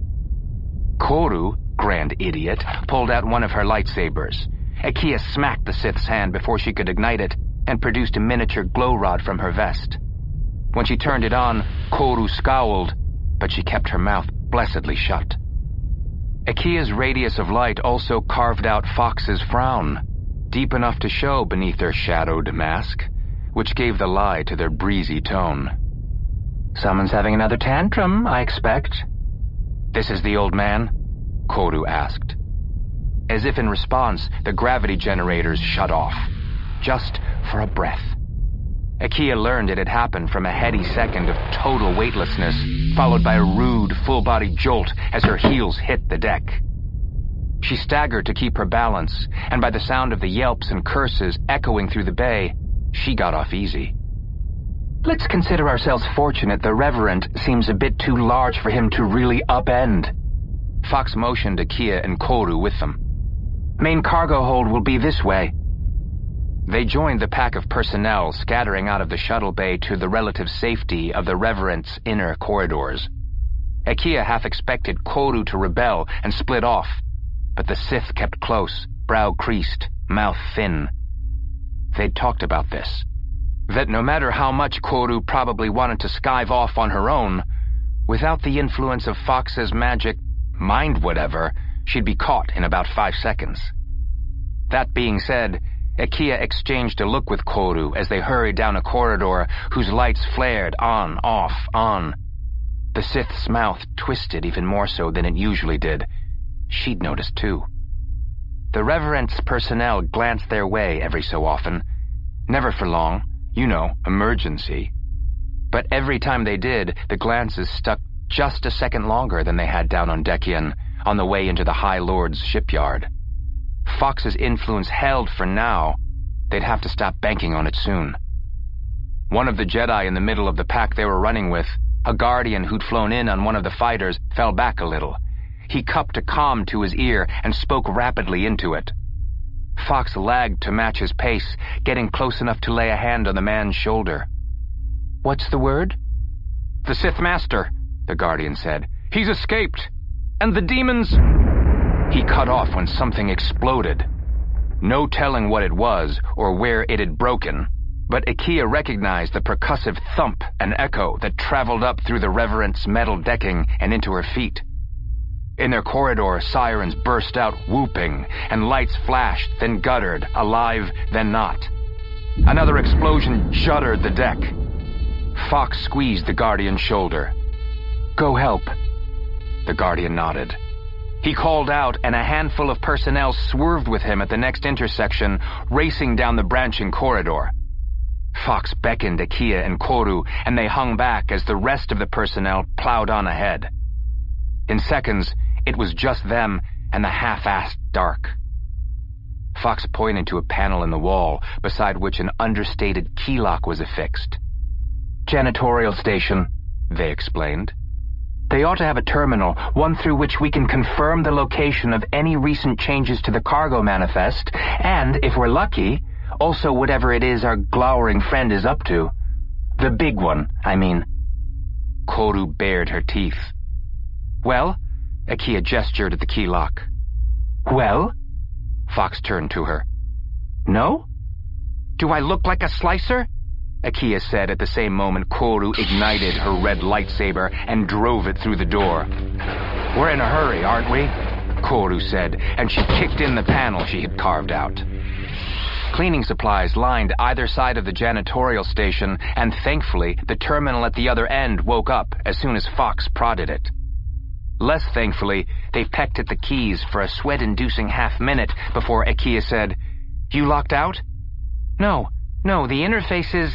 Koru, grand idiot, pulled out one of her lightsabers. Akia smacked the Sith's hand before she could ignite it, and produced a miniature glow rod from her vest. When she turned it on, Koru scowled, but she kept her mouth blessedly shut. Akia's radius of light also carved out Fox's frown, deep enough to show beneath their shadowed mask, which gave the lie to their breezy tone.
Someone's having another tantrum, I expect.
This is the old man? Koru asked. As if in response, the gravity generators shut off, just for a breath. Akia learned it had happened from a heady second of total weightlessness, followed by a rude, full-body jolt as her heels hit the deck. She staggered to keep her balance, and by the sound of the yelps and curses echoing through the bay, she got off easy.
Let's consider ourselves fortunate the Reverend seems a bit too large for him to really upend.
Fox motioned Akia and Koru with them.
Main cargo hold will be this way.
They joined the pack of personnel scattering out of the shuttle bay to the relative safety of the Reverend's inner corridors. Akia half expected Koru to rebel and split off, but the Sith kept close, brow creased, mouth thin. They'd talked about this, that no matter how much Koru probably wanted to skive off on her own, without the influence of Fox's magic mind whatever, she'd be caught in about 5 seconds. That being said, Akia exchanged a look with Koru as they hurried down a corridor whose lights flared on, off, on. The Sith's mouth twisted even more so than it usually did. She'd noticed too. The Reverend's personnel glanced their way every so often. Never for long, emergency. But every time they did, the glances stuck just a second longer than they had down on Dekien, on the way into the High Lord's shipyard. Fox's influence held for now. They'd have to stop banking on it soon. One of the Jedi in the middle of the pack they were running with, a Guardian who'd flown in on one of the fighters, fell back a little. He cupped a comm to his ear and spoke rapidly into it. Fox lagged to match his pace, getting close enough to lay a hand on the man's shoulder.
What's the word?
The Sith Master, the Guardian said. He's escaped. And the demons... He cut off when something exploded. No telling what it was or where it had broken, but Akia recognized the percussive thump and echo that traveled up through the Reverend's metal decking and into her feet. In their corridor, sirens burst out whooping, and lights flashed, then guttered, alive, then not. Another explosion juddered the deck. Fox squeezed the Guardian's shoulder.
Go help.
The Guardian nodded. He called out, and a handful of personnel swerved with him at the next intersection, racing down the branching corridor. Fox beckoned Akia and Koru, and they hung back as the rest of the personnel plowed on ahead. In seconds, it was just them and the half-assed dark. Fox pointed to a panel in the wall, beside which an understated key lock was affixed.
Janitorial station,
they explained.
They ought to have a terminal, one through which we can confirm the location of any recent changes to the cargo manifest, and, if we're lucky, also whatever it is our glowering friend is up to. The big one, I mean.
Koru bared her teeth. Well? Akia gestured at the key lock.
Well?
Fox turned to her.
No?
Do I look like a slicer? Akia said at the same moment Koru ignited her red lightsaber and drove it through the door. We're in a hurry, aren't we? Koru said, and she kicked in the panel she had carved out. Cleaning supplies lined either side of the janitorial station, and thankfully, the terminal at the other end woke up as soon as Fox prodded it. Less thankfully, they pecked at the keys for a sweat-inducing half-minute before Akia said, You locked out? No, the interface is...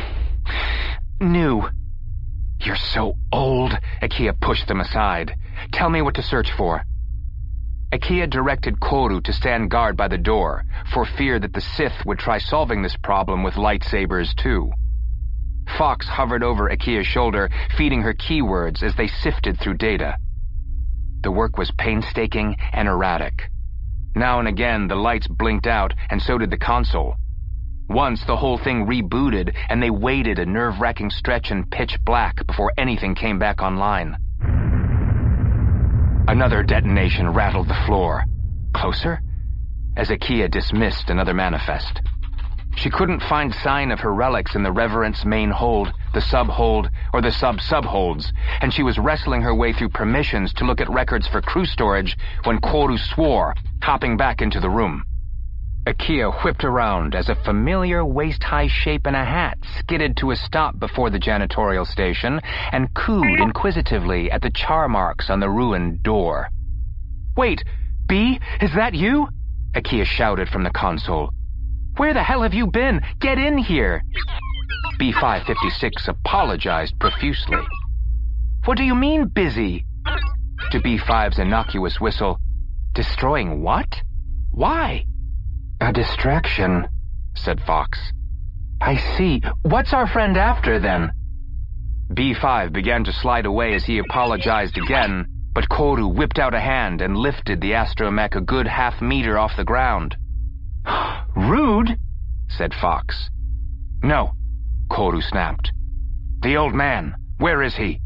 new. You're so old, Akia pushed them aside. Tell me what to search for. Akia directed Koru to stand guard by the door, for fear that the Sith would try solving this problem with lightsabers too. Fox hovered over Akia's shoulder, feeding her keywords as they sifted through data. The work was painstaking and erratic. Now and again, the lights blinked out, and so did the console. Once, the whole thing rebooted, and they waited a nerve-wracking stretch in pitch black before anything came back online. Another detonation rattled the floor. Closer? As Akia dismissed another manifest. She couldn't find sign of her relics in the Reverend's main hold, the sub-hold, or the sub-sub-holds, and she was wrestling her way through permissions to look at records for crew storage when Koru swore, hopping back into the room. Akia whipped around as a familiar waist-high shape in a hat skidded to a stop before the janitorial station and cooed inquisitively at the char marks on the ruined door. "Wait, B, is that you?" Akia shouted from the console. "Where the hell have you been? Get in here!" B556 apologized profusely. "What do you mean, busy?" To B5's innocuous whistle, "Destroying what? Why?" "A distraction," said Fox. "I see. What's our friend after, then?" B5 began to slide away as he apologized again, but Koru whipped out a hand and lifted the astromech a good half-meter off the ground. "Rude," said Fox. "No," Koru snapped. "The old man, where is he?"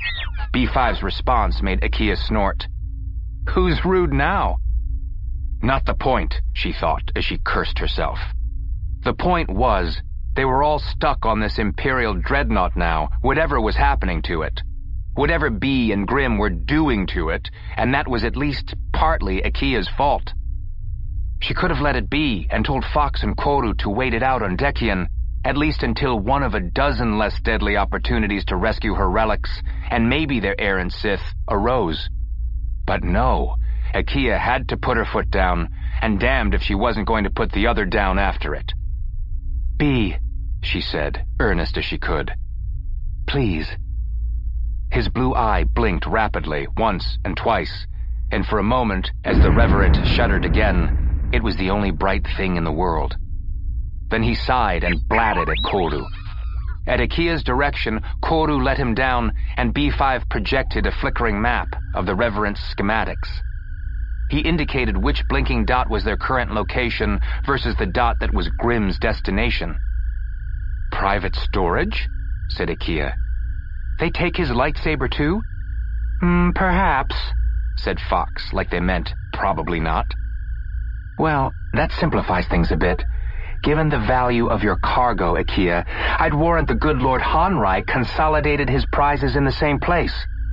B5's response made Akia snort. "Who's rude now?" Not the point, she thought as she cursed herself. The point was, they were all stuck on this Imperial dreadnought now, whatever was happening to it. Whatever B and Grimm were doing to it, and that was at least partly Akia's fault. She could have let it be and told Fox and Koru to wait it out on Dekian, at least until one of a dozen less deadly opportunities to rescue her relics, and maybe their errant Sith, arose. But no, Akia had to put her foot down, and damned if she wasn't going to put the other down after it. "B," she said, earnest as she could. "Please." His blue eye blinked rapidly, once and twice, and for a moment, as the Reverend shuddered again, it was the only bright thing in the world. Then he sighed and blatted at Koru. At Akia's direction, Koru let him down, and B5 projected a flickering map of the Reverend's schematics. He indicated which blinking dot was their current location versus the dot that was Grimm's destination. "Private storage?" said Akia. "They take his lightsaber too?" Perhaps," said Fox, like they meant probably not. "Well, that simplifies things a bit. Given the value of your cargo, Akia, I'd warrant the good Lord Hanrai consolidated his prizes in the same place.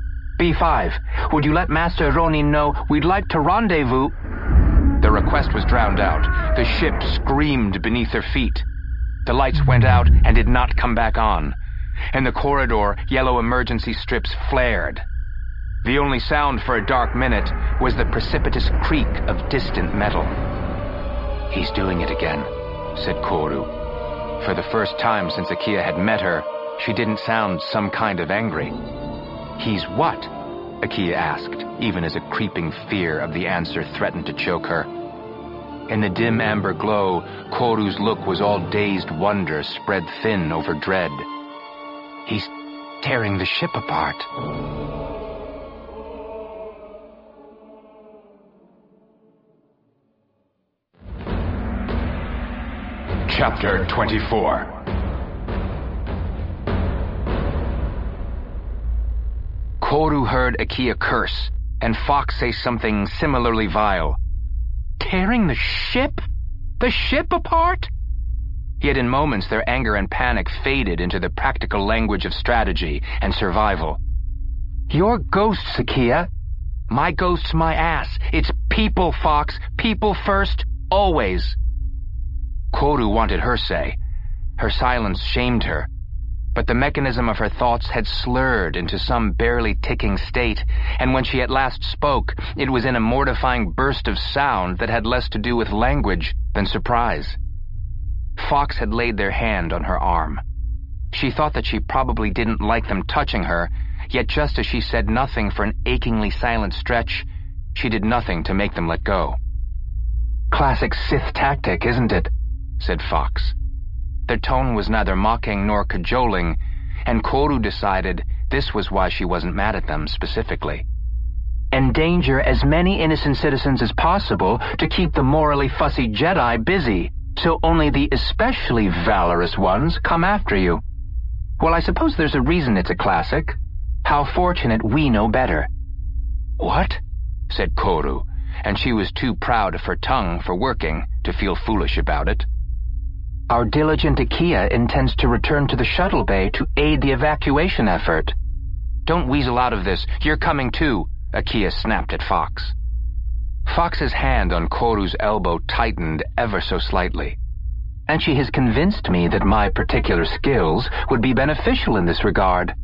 B5, would you let Master Ronin know we'd like to rendezvous?" The request was drowned out. The ship screamed beneath their feet. The lights went out and did not come back on. In the corridor, yellow emergency strips flared. The only sound for a dark minute was the precipitous creak of distant metal. "He's doing it again," said Koru. For the first time since Akia had met her, she didn't sound some kind of angry. "He's what?" Akia asked, even as a creeping fear of the answer threatened to choke her. In the dim amber glow, Koru's look was all dazed wonder spread thin over dread. "He's tearing the ship apart."
Chapter 24.
Koru heard Akia curse, and Fox say something similarly vile. Tearing the ship? The ship apart? Yet in moments their anger and panic faded into the practical language of strategy and survival. "Your ghosts, Akia." "My ghost's my ass. It's people, Fox. People first, always." Koru wanted her say. Her silence shamed her. But the mechanism of her thoughts had slurred into some barely ticking state, and when she at last spoke, it was in a mortifying burst of sound that had less to do with language than surprise. Fox had laid their hand on her arm. She thought that she probably didn't like them touching her, yet just as she said nothing for an achingly silent stretch, she did nothing to make them let go. "Classic Sith tactic, isn't it?" said Fox. Their tone was neither mocking nor cajoling, and Koru decided this was why she wasn't mad at them specifically.
endanger as many innocent citizens as possible to keep the morally fussy Jedi busy, so only the especially valorous ones come after you. Well, I suppose there's a reason it's a classic. How fortunate we know better."
"What?" said Koru, and she was too proud of her tongue for working to feel foolish about it.
"Our diligent Akia intends to return to the shuttle bay to aid the evacuation effort."
"Don't weasel out of this. You're coming too," Akia snapped at Fox. Fox's hand on Koru's elbow tightened ever so slightly.
"And she has convinced me that my particular skills would be beneficial in this regard."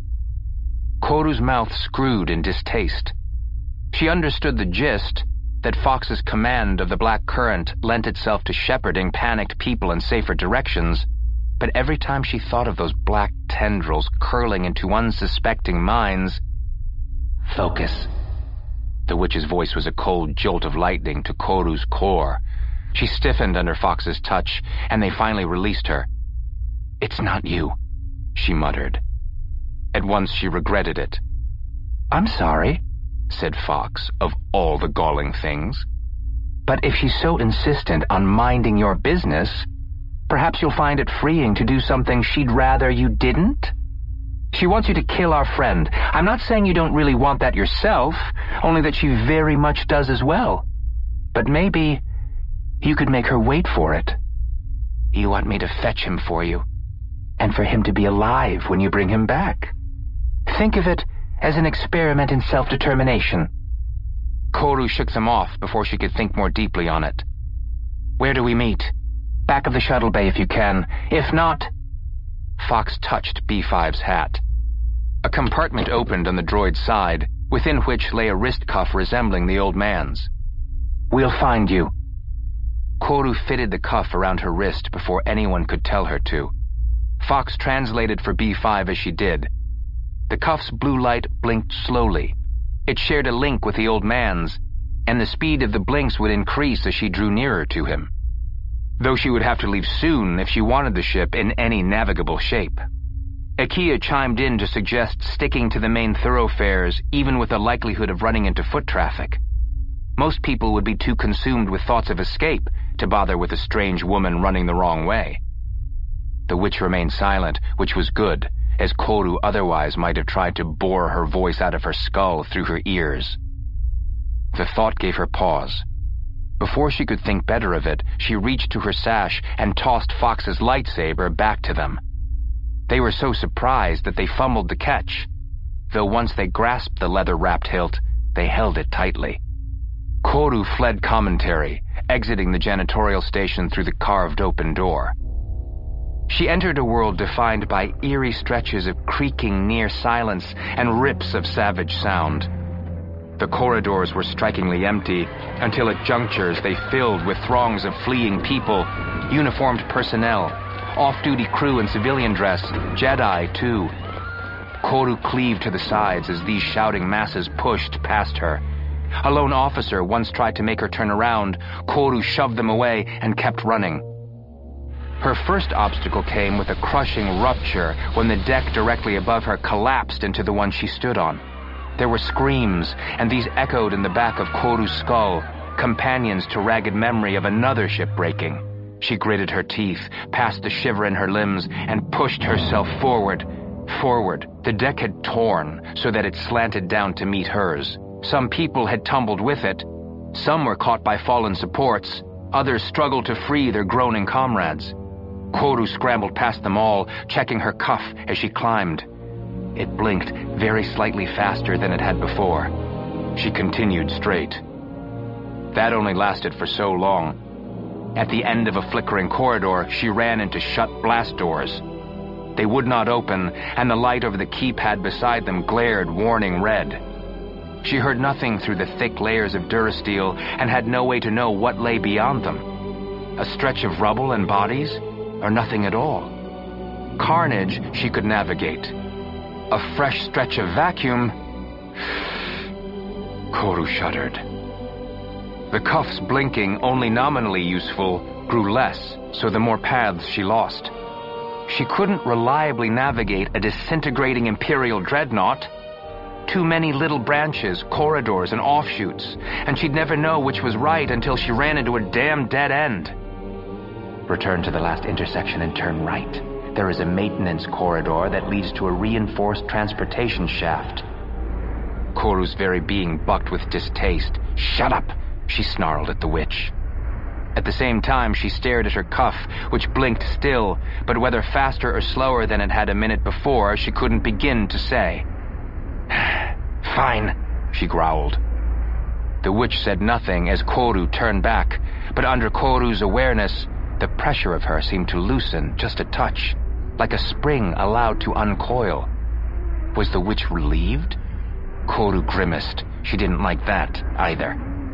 Koru's mouth screwed in distaste. She understood the gist, that Fox's command of the Black Current lent itself to shepherding panicked people in safer directions, but every time she thought of those black tendrils curling into unsuspecting minds... "Focus." The witch's voice was a cold jolt of lightning to Koru's core. She stiffened under Fox's touch, and they finally released her. "It's not you," she muttered. At once she regretted it.
"I'm sorry,"
said Fox, of all the galling things.
"But if she's so insistent on minding your business, perhaps you'll find it freeing to do something she'd rather you didn't? She wants you to kill our friend. I'm not saying you don't really want that yourself, only that she very much does as well. But maybe you could make her wait for it."
"You want me to fetch him for you?"
"And for him to be alive when you bring him back. Think of it as an experiment in self-determination."
Koru shook them off before she could think more deeply on it.
"Where do we meet? Back of the shuttle bay if you can. If not..."
Fox touched B5's hat. A compartment opened on the droid's side, within which lay a wrist cuff resembling the old man's.
"We'll find you."
Koru fitted the cuff around her wrist before anyone could tell her to. Fox translated for B5 as she did. The cuff's blue light blinked slowly. It shared a link with the old man's, and the speed of the blinks would increase as she drew nearer to him. Though she would have to leave soon if she wanted the ship in any navigable shape. Akia chimed in to suggest sticking to the main thoroughfares even with the likelihood of running into foot traffic. Most people would be too consumed with thoughts of escape to bother with a strange woman running the wrong way. The witch remained silent, which was good, as Koru otherwise might have tried to bore her voice out of her skull through her ears. The thought gave her pause. Before she could think better of it, she reached to her sash and tossed Fox's lightsaber back to them. They were so surprised that they fumbled the catch, though once they grasped the leather-wrapped hilt, they held it tightly. Koru fled commentary, exiting the janitorial station through the carved open door. She entered a world defined by eerie stretches of creaking near silence and rips of savage sound. The corridors were strikingly empty, until at junctures they filled with throngs of fleeing people, uniformed personnel, off-duty crew in civilian dress, Jedi too. Koru cleaved to the sides as these shouting masses pushed past her. A lone officer once tried to make her turn around. Koru shoved them away and kept running. Her first obstacle came with a crushing rupture when the deck directly above her collapsed into the one she stood on. There were screams, and these echoed in the back of Koru's skull, companions to ragged memory of another ship breaking. She gritted her teeth, passed the shiver in her limbs, and pushed herself forward. Forward. The deck had torn, so that it slanted down to meet hers. Some people had tumbled with it. Some were caught by fallen supports. Others struggled to free their groaning comrades. Koru scrambled past them all, checking her cuff as she climbed. It blinked very slightly faster than it had before. She continued straight. That only lasted for so long. At the end of a flickering corridor, she ran into shut blast doors. They would not open, and the light over the keypad beside them glared warning red. She heard nothing through the thick layers of durasteel and had no way to know what lay beyond them. A stretch of rubble and bodies, or nothing at all. Carnage she could navigate. A fresh stretch of vacuum... Koru shuddered. The cuffs blinking, only nominally useful, grew less, so the more paths she lost. She couldn't reliably navigate a disintegrating Imperial dreadnought. too many little branches, corridors, and offshoots, and she'd never know which was right until she ran into a damn dead end.
Return to the last intersection and turn right. There is a maintenance corridor that leads to a reinforced transportation shaft.
Koru's very being bucked with distaste. "Shut up," she snarled at the witch. At the same time, she stared at her cuff, which blinked still, but whether faster or slower than it had a minute before, she couldn't begin to say. "Fine," she growled. The witch said nothing as Koru turned back, but under Koru's awareness, the pressure of her seemed to loosen just a touch, like a spring allowed to uncoil. Was the witch relieved? Koru grimaced. She didn't like that either.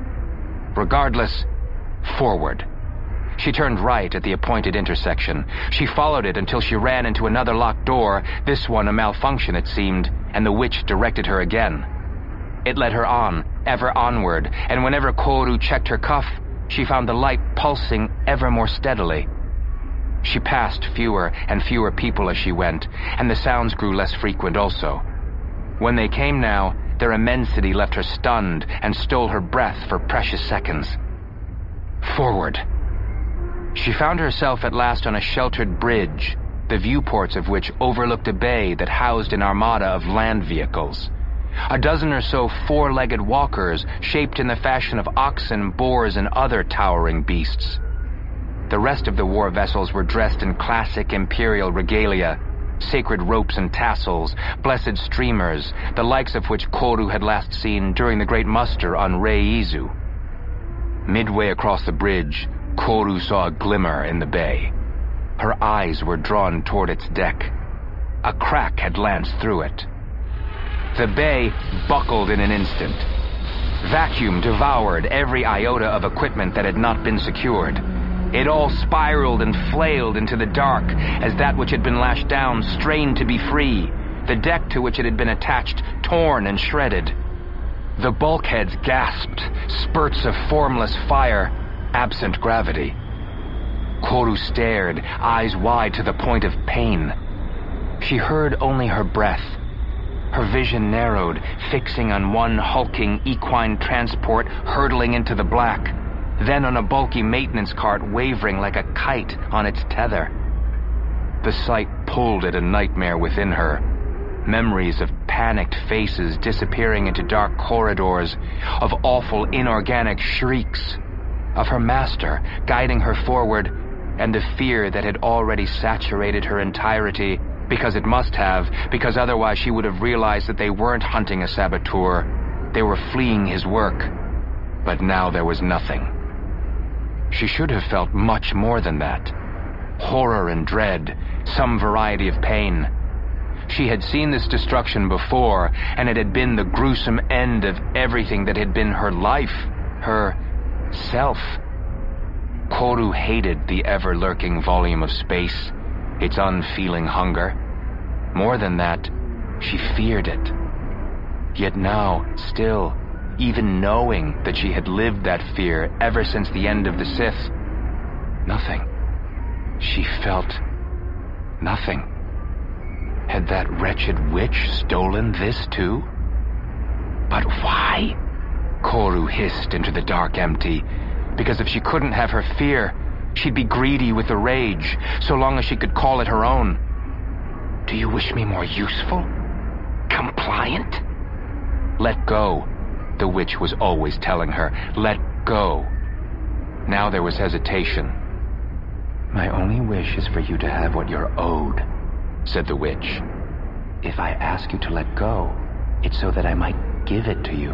Regardless, forward. She turned right at the appointed intersection. She followed it until she ran into another locked door, this one a malfunction it seemed, and the witch directed her again. It led her on, ever onward, and whenever Koru checked her cuff, she found the light pulsing ever more steadily. She passed fewer and fewer people as she went, and the sounds grew less frequent also. When they came now, their immensity left her stunned and stole her breath for precious seconds. Forward. She found herself at last on a sheltered bridge, the viewports of which overlooked a bay that housed an armada of land vehicles. A dozen or so four-legged walkers shaped in the fashion of oxen, boars, and other towering beasts. The rest of the war vessels were dressed in classic imperial regalia, sacred ropes and tassels, blessed streamers, the likes of which Koru had last seen during the great muster on Rei-Izu. Midway across the bridge, Koru saw a glimmer in the bay. Her eyes were drawn toward its deck. A crack had lanced through it. The bay buckled in an instant. Vacuum devoured every iota of equipment that had not been secured. It all spiraled and flailed into the dark as that which had been lashed down strained to be free, the deck to which it had been attached torn and shredded. The bulkheads gasped, spurts of formless fire, absent gravity. Koru stared, eyes wide to the point of pain. She heard only her breath. Her vision narrowed, fixing on one hulking equine transport hurtling into the black, then on a bulky maintenance cart wavering like a kite on its tether. The sight pulled at a nightmare within her. Memories of panicked faces disappearing into dark corridors, of awful inorganic shrieks, of her master guiding her forward, and the fear that had already saturated her entirety, because it must have, because otherwise she would have realized that they weren't hunting a saboteur, they were fleeing his work. But now there was nothing. She should have felt much more than that. Horror and dread, some variety of pain. She had seen this destruction before, and it had been the gruesome end of everything that had been her life, her self. Koru hated the ever-lurking volume of space, its unfeeling hunger. More than that, she feared it. Yet now, still, even knowing that she had lived that fear ever since the end of the Sith, nothing. She felt nothing. Had that wretched witch stolen this too? But why? Koru hissed into the dark empty, because if she couldn't have her fear, she'd be greedy with the rage, so long as she could call it her own. Do you wish me more useful? Compliant? Let go, the witch was always telling her. Let go. Now there was hesitation. My only wish is for you to have what you're owed, said the witch. If I ask you to let go, it's so that I might give it to you.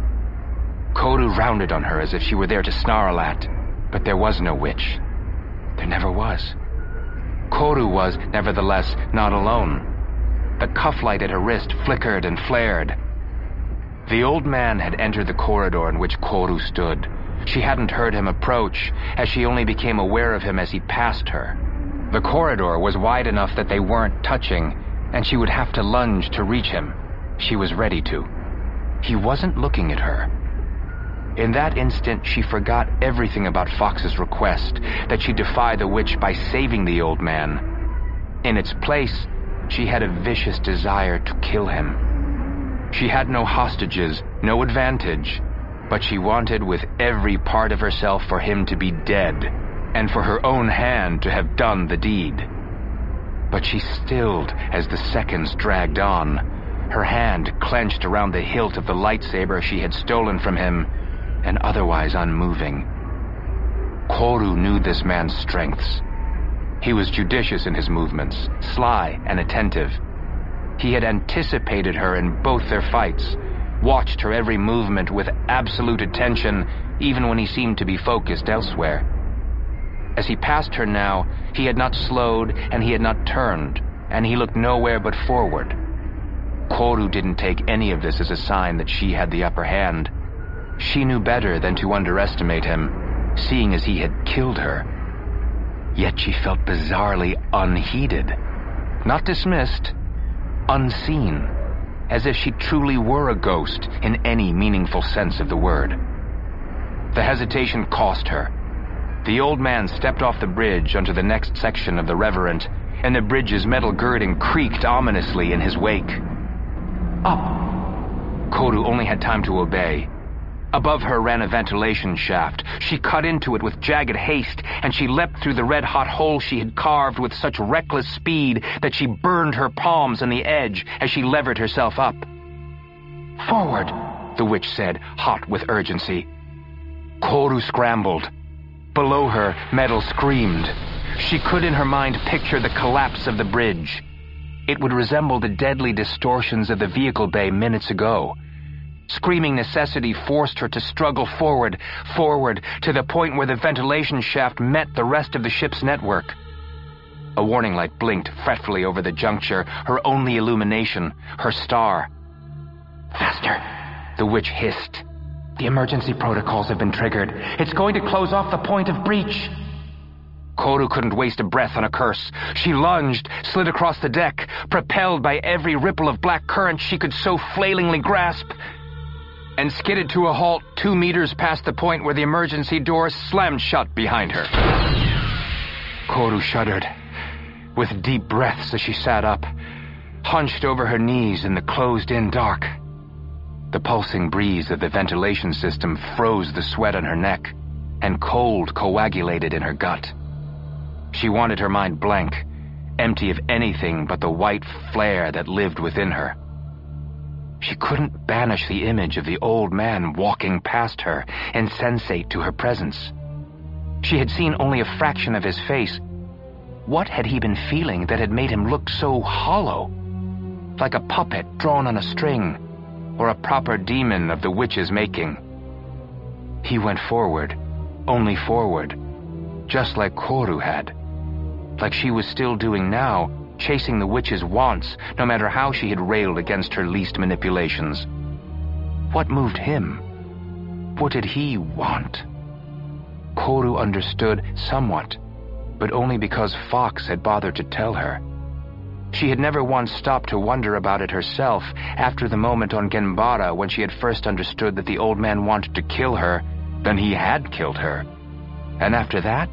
Koru rounded on her as if she were there to snarl at, but there was no witch. There never was. Koru was, nevertheless, not alone. The cufflight at her wrist flickered and flared. The old man had entered the corridor in which Koru stood. She hadn't heard him approach, as she only became aware of him as he passed her. The corridor was wide enough that they weren't touching, and she would have to lunge to reach him. She was ready to. He wasn't looking at her. In that instant, she forgot everything about Fox's request, that she defy the witch by saving the old man. In its place, she had a vicious desire to kill him. She had no hostages, no advantage, but she wanted with every part of herself for him to be dead, and for her own hand to have done the deed. But she stilled as the seconds dragged on, her hand clenched around the hilt of the lightsaber she had stolen from him, and otherwise unmoving. Koru knew this man's strengths. He was judicious in his movements, sly and attentive. He had anticipated her in both their fights, watched her every movement with absolute attention, even when he seemed to be focused elsewhere. As he passed her now, he had not slowed and he had not turned, and he looked nowhere but forward. Koru didn't take any of this as a sign that she had the upper hand. She knew better than to underestimate him, seeing as he had killed her. Yet she felt bizarrely unheeded, not dismissed, unseen, as if she truly were a ghost in any meaningful sense of the word. The hesitation cost her. The old man stepped off the bridge onto the next section of the Reverend, and the bridge's metal girding creaked ominously in his wake. Up! Koru only had time to obey. Above her ran a ventilation shaft. She cut into it with jagged haste, and she leapt through the red-hot hole she had carved with such reckless speed that she burned her palms on the edge as she levered herself up. "Forward," the witch said, hot with urgency. Koru scrambled. Below her, metal screamed. She could in her mind picture the collapse of the bridge. It would resemble the deadly distortions of the vehicle bay minutes ago. Screaming necessity forced her to struggle forward, to the point where the ventilation shaft met the rest of the ship's network. A warning light blinked fretfully over the juncture, her only illumination, her star. "Faster," the witch hissed. "The emergency protocols have been triggered. It's going to close off the point of breach." Koru couldn't waste a breath on a curse. She lunged, slid across the deck, propelled by every ripple of black current she could so flailingly grasp, and skidded to a halt 2 meters past the point where the emergency door slammed shut behind her. Koru shuddered, with deep breaths as she sat up, hunched over her knees in the closed-in dark. The pulsing breeze of the ventilation system froze the sweat on her neck, and cold coagulated in her gut. She wanted her mind blank, empty of anything but the white flare that lived within her. She couldn't banish the image of the old man walking past her, insensate to her presence. She had seen only a fraction of his face. What had he been feeling that had made him look so hollow? Like a puppet drawn on a string, or a proper demon of the witch's making. He went forward, only forward, just like Koru had. Like she was still doing now, chasing the witch's wants, no matter how she had railed against her least manipulations. What moved him? What did he want? Koru understood somewhat, but only because Fox had bothered to tell her. She had never once stopped to wonder about it herself after the moment on Genbara when she had first understood that the old man wanted to kill her, then he had killed her. And after that?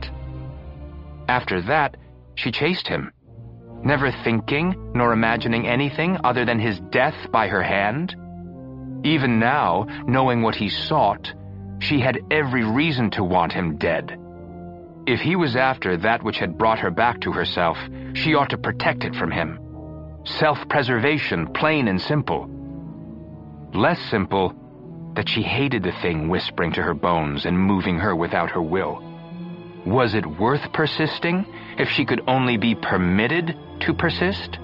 After that, she chased him, never thinking nor imagining anything other than his death by her hand. Even now, knowing what he sought, she had every reason to want him dead. If he was after that which had brought her back to herself, she ought to protect it from him. Self-preservation, plain and simple. Less simple, that she hated the thing whispering to her bones and moving her without her will. Was it worth persisting, if she could only be permitted to persist?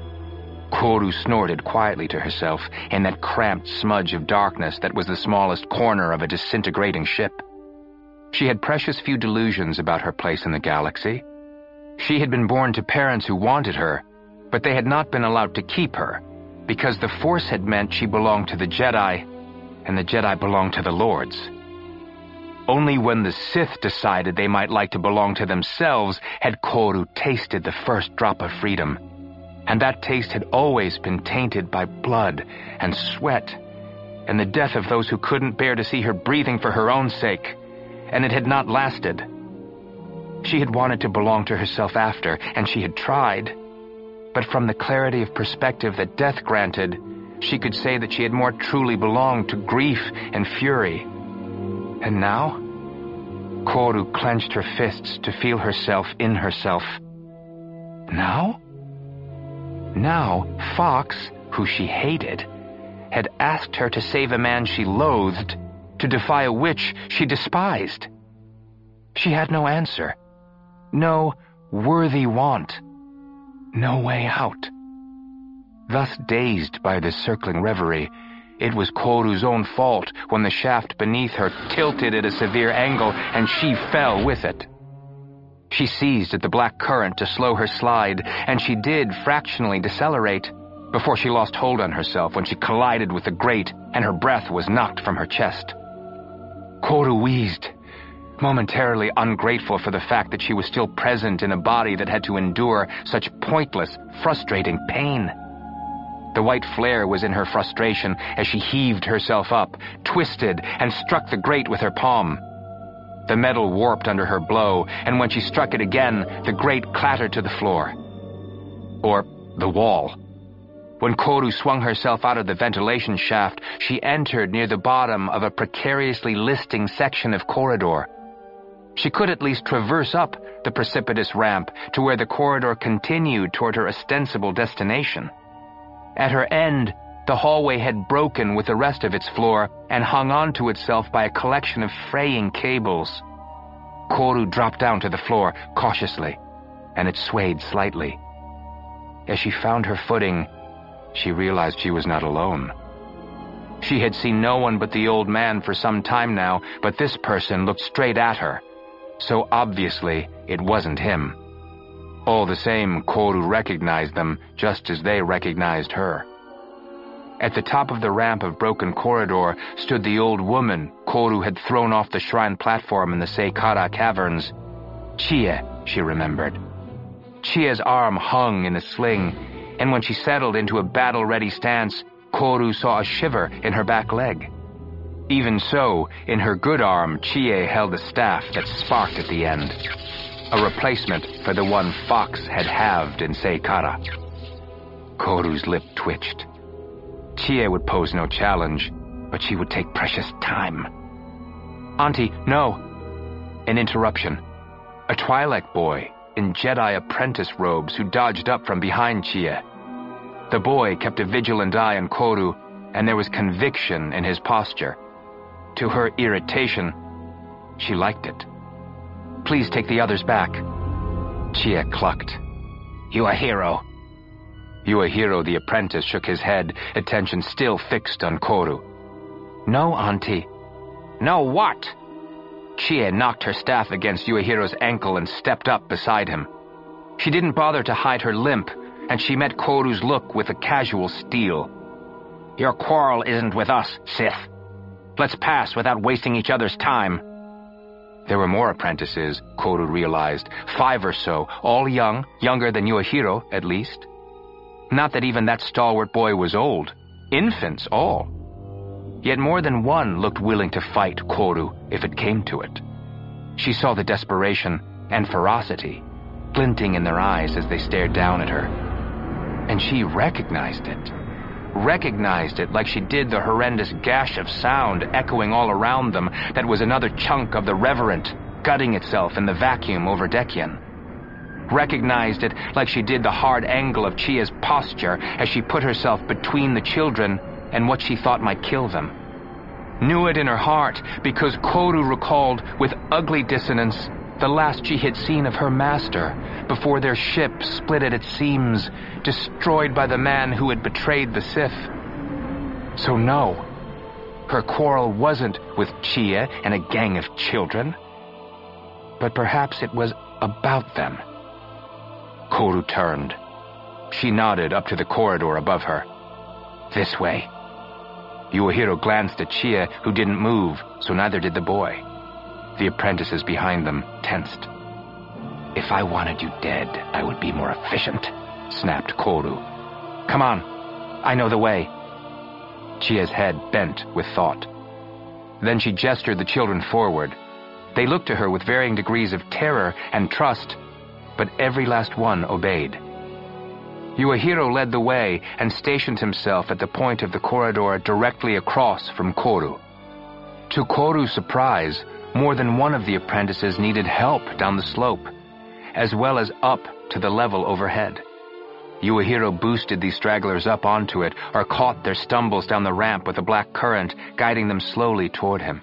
Koru snorted quietly to herself in that cramped smudge of darkness that was the smallest corner of a disintegrating ship. She had precious few delusions about her place in the galaxy. She had been born to parents who wanted her, but they had not been allowed to keep her, because the Force had meant she belonged to the Jedi, and the Jedi belonged to the Lords. Only when the Sith decided they might like to belong to themselves had Koru tasted the first drop of freedom, and that taste had always been tainted by blood and sweat, and the death of those who couldn't bear to see her breathing for her own sake, and it had not lasted. She had wanted to belong to herself after, and she had tried, but from the clarity of perspective that death granted, she could say that she had more truly belonged to grief and fury. And now? Koru clenched her fists to feel herself in herself. Now? Now, Fox, who she hated, had asked her to save a man she loathed, to defy a witch she despised. She had no answer, no worthy want, no way out. Thus dazed by this circling reverie, it was Koru's own fault when the shaft beneath her tilted at a severe angle and she fell with it. She seized at the black current to slow her slide, and she did fractionally decelerate before she lost hold on herself when she collided with the grate and her breath was knocked from her chest. Koru wheezed, momentarily ungrateful for the fact that she was still present in a body that had to endure such pointless, frustrating pain. The white flare was in her frustration as she heaved herself up, twisted, and struck the grate with her palm. The metal warped under her blow, and when she struck it again, the grate clattered to the floor. Or the wall. When Koru swung herself out of the ventilation shaft, she entered near the bottom of a precariously listing section of corridor. She could at least traverse up the precipitous ramp to where the corridor continued toward her ostensible destination. At her end, the hallway had broken with the rest of its floor and hung onto itself by a collection of fraying cables. Koru dropped down to the floor cautiously, and it swayed slightly. As she found her footing, she realized she was not alone. She had seen no one but the old man for some time now, but this person looked straight at her, so obviously it wasn't him. All the same, Koru recognized them just as they recognized her. At the top of the ramp of broken corridor stood the old woman Koru had thrown off the shrine platform in the Seikara caverns. Chie, she remembered. Chie's arm hung in a sling, and when she settled into a battle-ready stance, Koru saw a shiver in her back leg. Even so, in her good arm, Chie held a staff that sparked at the end. A replacement for the one Fox had halved in Seikara. Koru's lip twitched. Chie would pose no challenge, but she would take precious time. Auntie, no. An interruption. A Twi'lek boy in Jedi apprentice robes who dodged up from behind Chie. The boy kept a vigilant eye on Koru, and there was conviction in his posture. To her irritation, she liked it. Please take the others back. Chie clucked. Yuahiro. Yuahiro the apprentice shook his head, attention still fixed on Koru. No, Auntie. No what? Chie knocked her staff against Yuahiro's ankle and stepped up beside him. She didn't bother to hide her limp, and she met Koru's look with a casual steel. Your quarrel isn't with us, Sith. Let's pass without wasting each other's time. There were more apprentices, Koru realized, 5 or so, all young, younger than Yuahiro, at least. Not that even that stalwart boy was old. Infants, all. Yet more than one looked willing to fight Koru if it came to it. She saw the desperation and ferocity glinting in their eyes as they stared down at her. And she recognized it. Recognized it like she did the horrendous gash of sound echoing all around them that was another chunk of the Reverent gutting itself in the vacuum over Dekyan. Recognized it like she did the hard angle of Chia's posture as she put herself between the children and what she thought might kill them. Knew it in her heart because Koru recalled with ugly dissonance the last she had seen of her master before their ship split at its seams, destroyed by the man who had betrayed the Sith. So no, her quarrel wasn't with Chie and a gang of children, but perhaps it was about them. Koru turned. She nodded up to the corridor above her. This way. Yuahiro glanced at Chie, who didn't move, so neither did the boy. The apprentices behind them tensed. If I wanted you dead, I would be more efficient, snapped Koru. Come on, I know the way. Chia's head bent with thought. Then she gestured the children forward. They looked to her with varying degrees of terror and trust, but every last one obeyed. Yuahiro led the way and stationed himself at the point of the corridor directly across from Koru. To Koru's surprise, more than one of the apprentices needed help down the slope, as well as up to the level overhead. Yuahiro boosted these stragglers up onto it or caught their stumbles down the ramp with a black current, guiding them slowly toward him.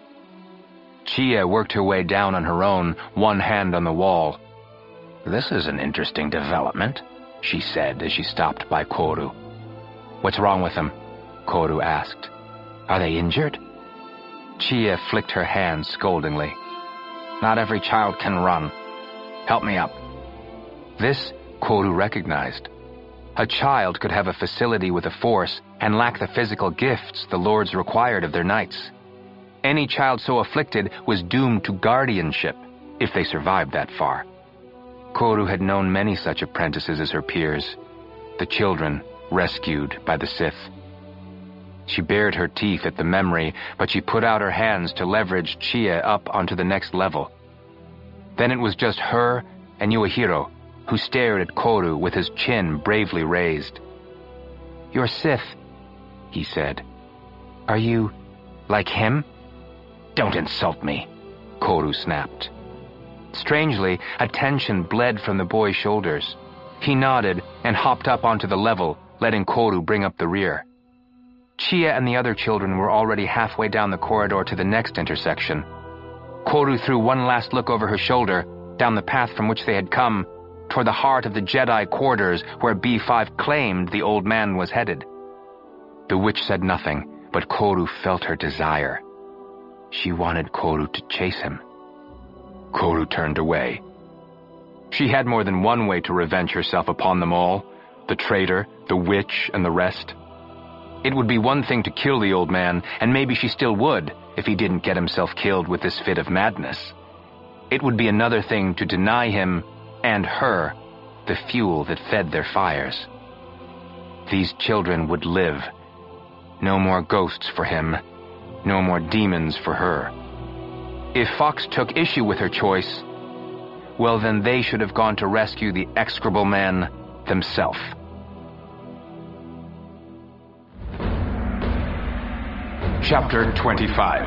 Chie worked her way down on her own, one hand on the wall. "This is an interesting development," she said as she stopped by Koru. "What's wrong with them?" Koru asked. "Are they injured?" Chie flicked her hand scoldingly. "Not every child can run. Help me up." This Koru recognized. A child could have a facility with a force and lack the physical gifts the lords required of their knights. Any child so afflicted was doomed to guardianship, if they survived that far. Koru had known many such apprentices as her peers, the children rescued by the Sith. She bared her teeth at the memory, but she put out her hands to leverage Chie up onto the next level. Then it was just her and Yuahiro, who stared at Koru with his chin bravely raised. "You're Sith," he said. "Are you like him?" "Don't insult me," Koru snapped. Strangely, a tension bled from the boy's shoulders. He nodded and hopped up onto the level, letting Koru bring up the rear. Chie and the other children were already halfway down the corridor to the next intersection. Koru threw one last look over her shoulder, down the path from which they had come, toward the heart of the Jedi quarters where B5 claimed the old man was headed. The witch said nothing, but Koru felt her desire. She wanted Koru to chase him. Koru turned away. She had more than one way to revenge herself upon them all, the traitor, the witch, and the rest. It would be one thing to kill the old man, and maybe she still would, if he didn't get himself killed with this fit of madness. It would be another thing to deny him, and her, the fuel that fed their fires. These children would live. No more ghosts for him. No more demons for her. If Fox took issue with her choice, well then they should have gone to rescue the execrable man themselves.
Chapter 25.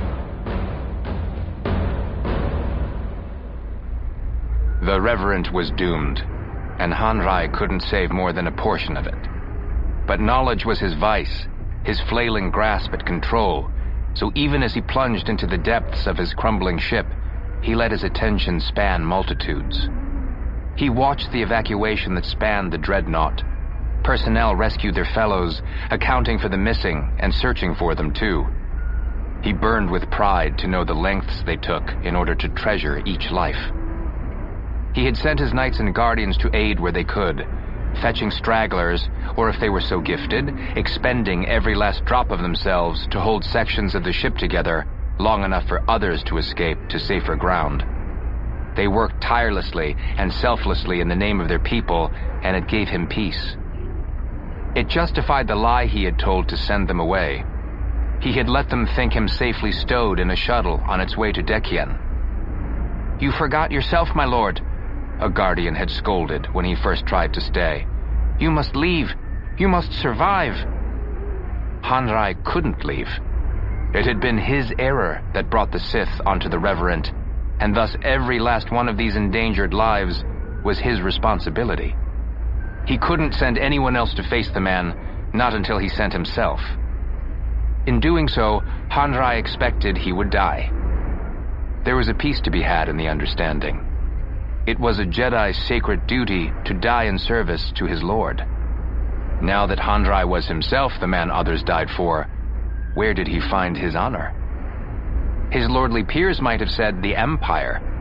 The Reverend was doomed, and Hanrai couldn't save more than a portion of it. But knowledge was his vice, his flailing grasp at control, so even as he plunged into the depths of his crumbling ship, he let his attention span multitudes. He watched the evacuation that spanned the dreadnought. Personnel rescued their fellows, accounting for the missing and searching for them too. He burned with pride to know the lengths they took in order to treasure each life. He had sent his knights and guardians to aid where they could, fetching stragglers, or if they were so gifted, expending every last drop of themselves to hold sections of the ship together long enough for others to escape to safer ground. They worked tirelessly and selflessly in the name of their people, and it gave him peace. It justified the lie he had told to send them away. He had let them think him safely stowed in a shuttle on its way to Dekien. "You forgot yourself, my lord," a guardian had scolded when he first tried to stay. "You must leave. You must survive." Hanrai couldn't leave. It had been his error that brought the Sith onto the Reverend, and thus every last one of these endangered lives was his responsibility. He couldn't send anyone else to face the man, not until he sent himself. In doing so, Hanrai expected he would die. There was a peace to be had in the understanding. It was a Jedi's sacred duty to die in service to his lord. Now that Hanrai was himself the man others died for, where did he find his honor? His lordly peers might have said the Empire,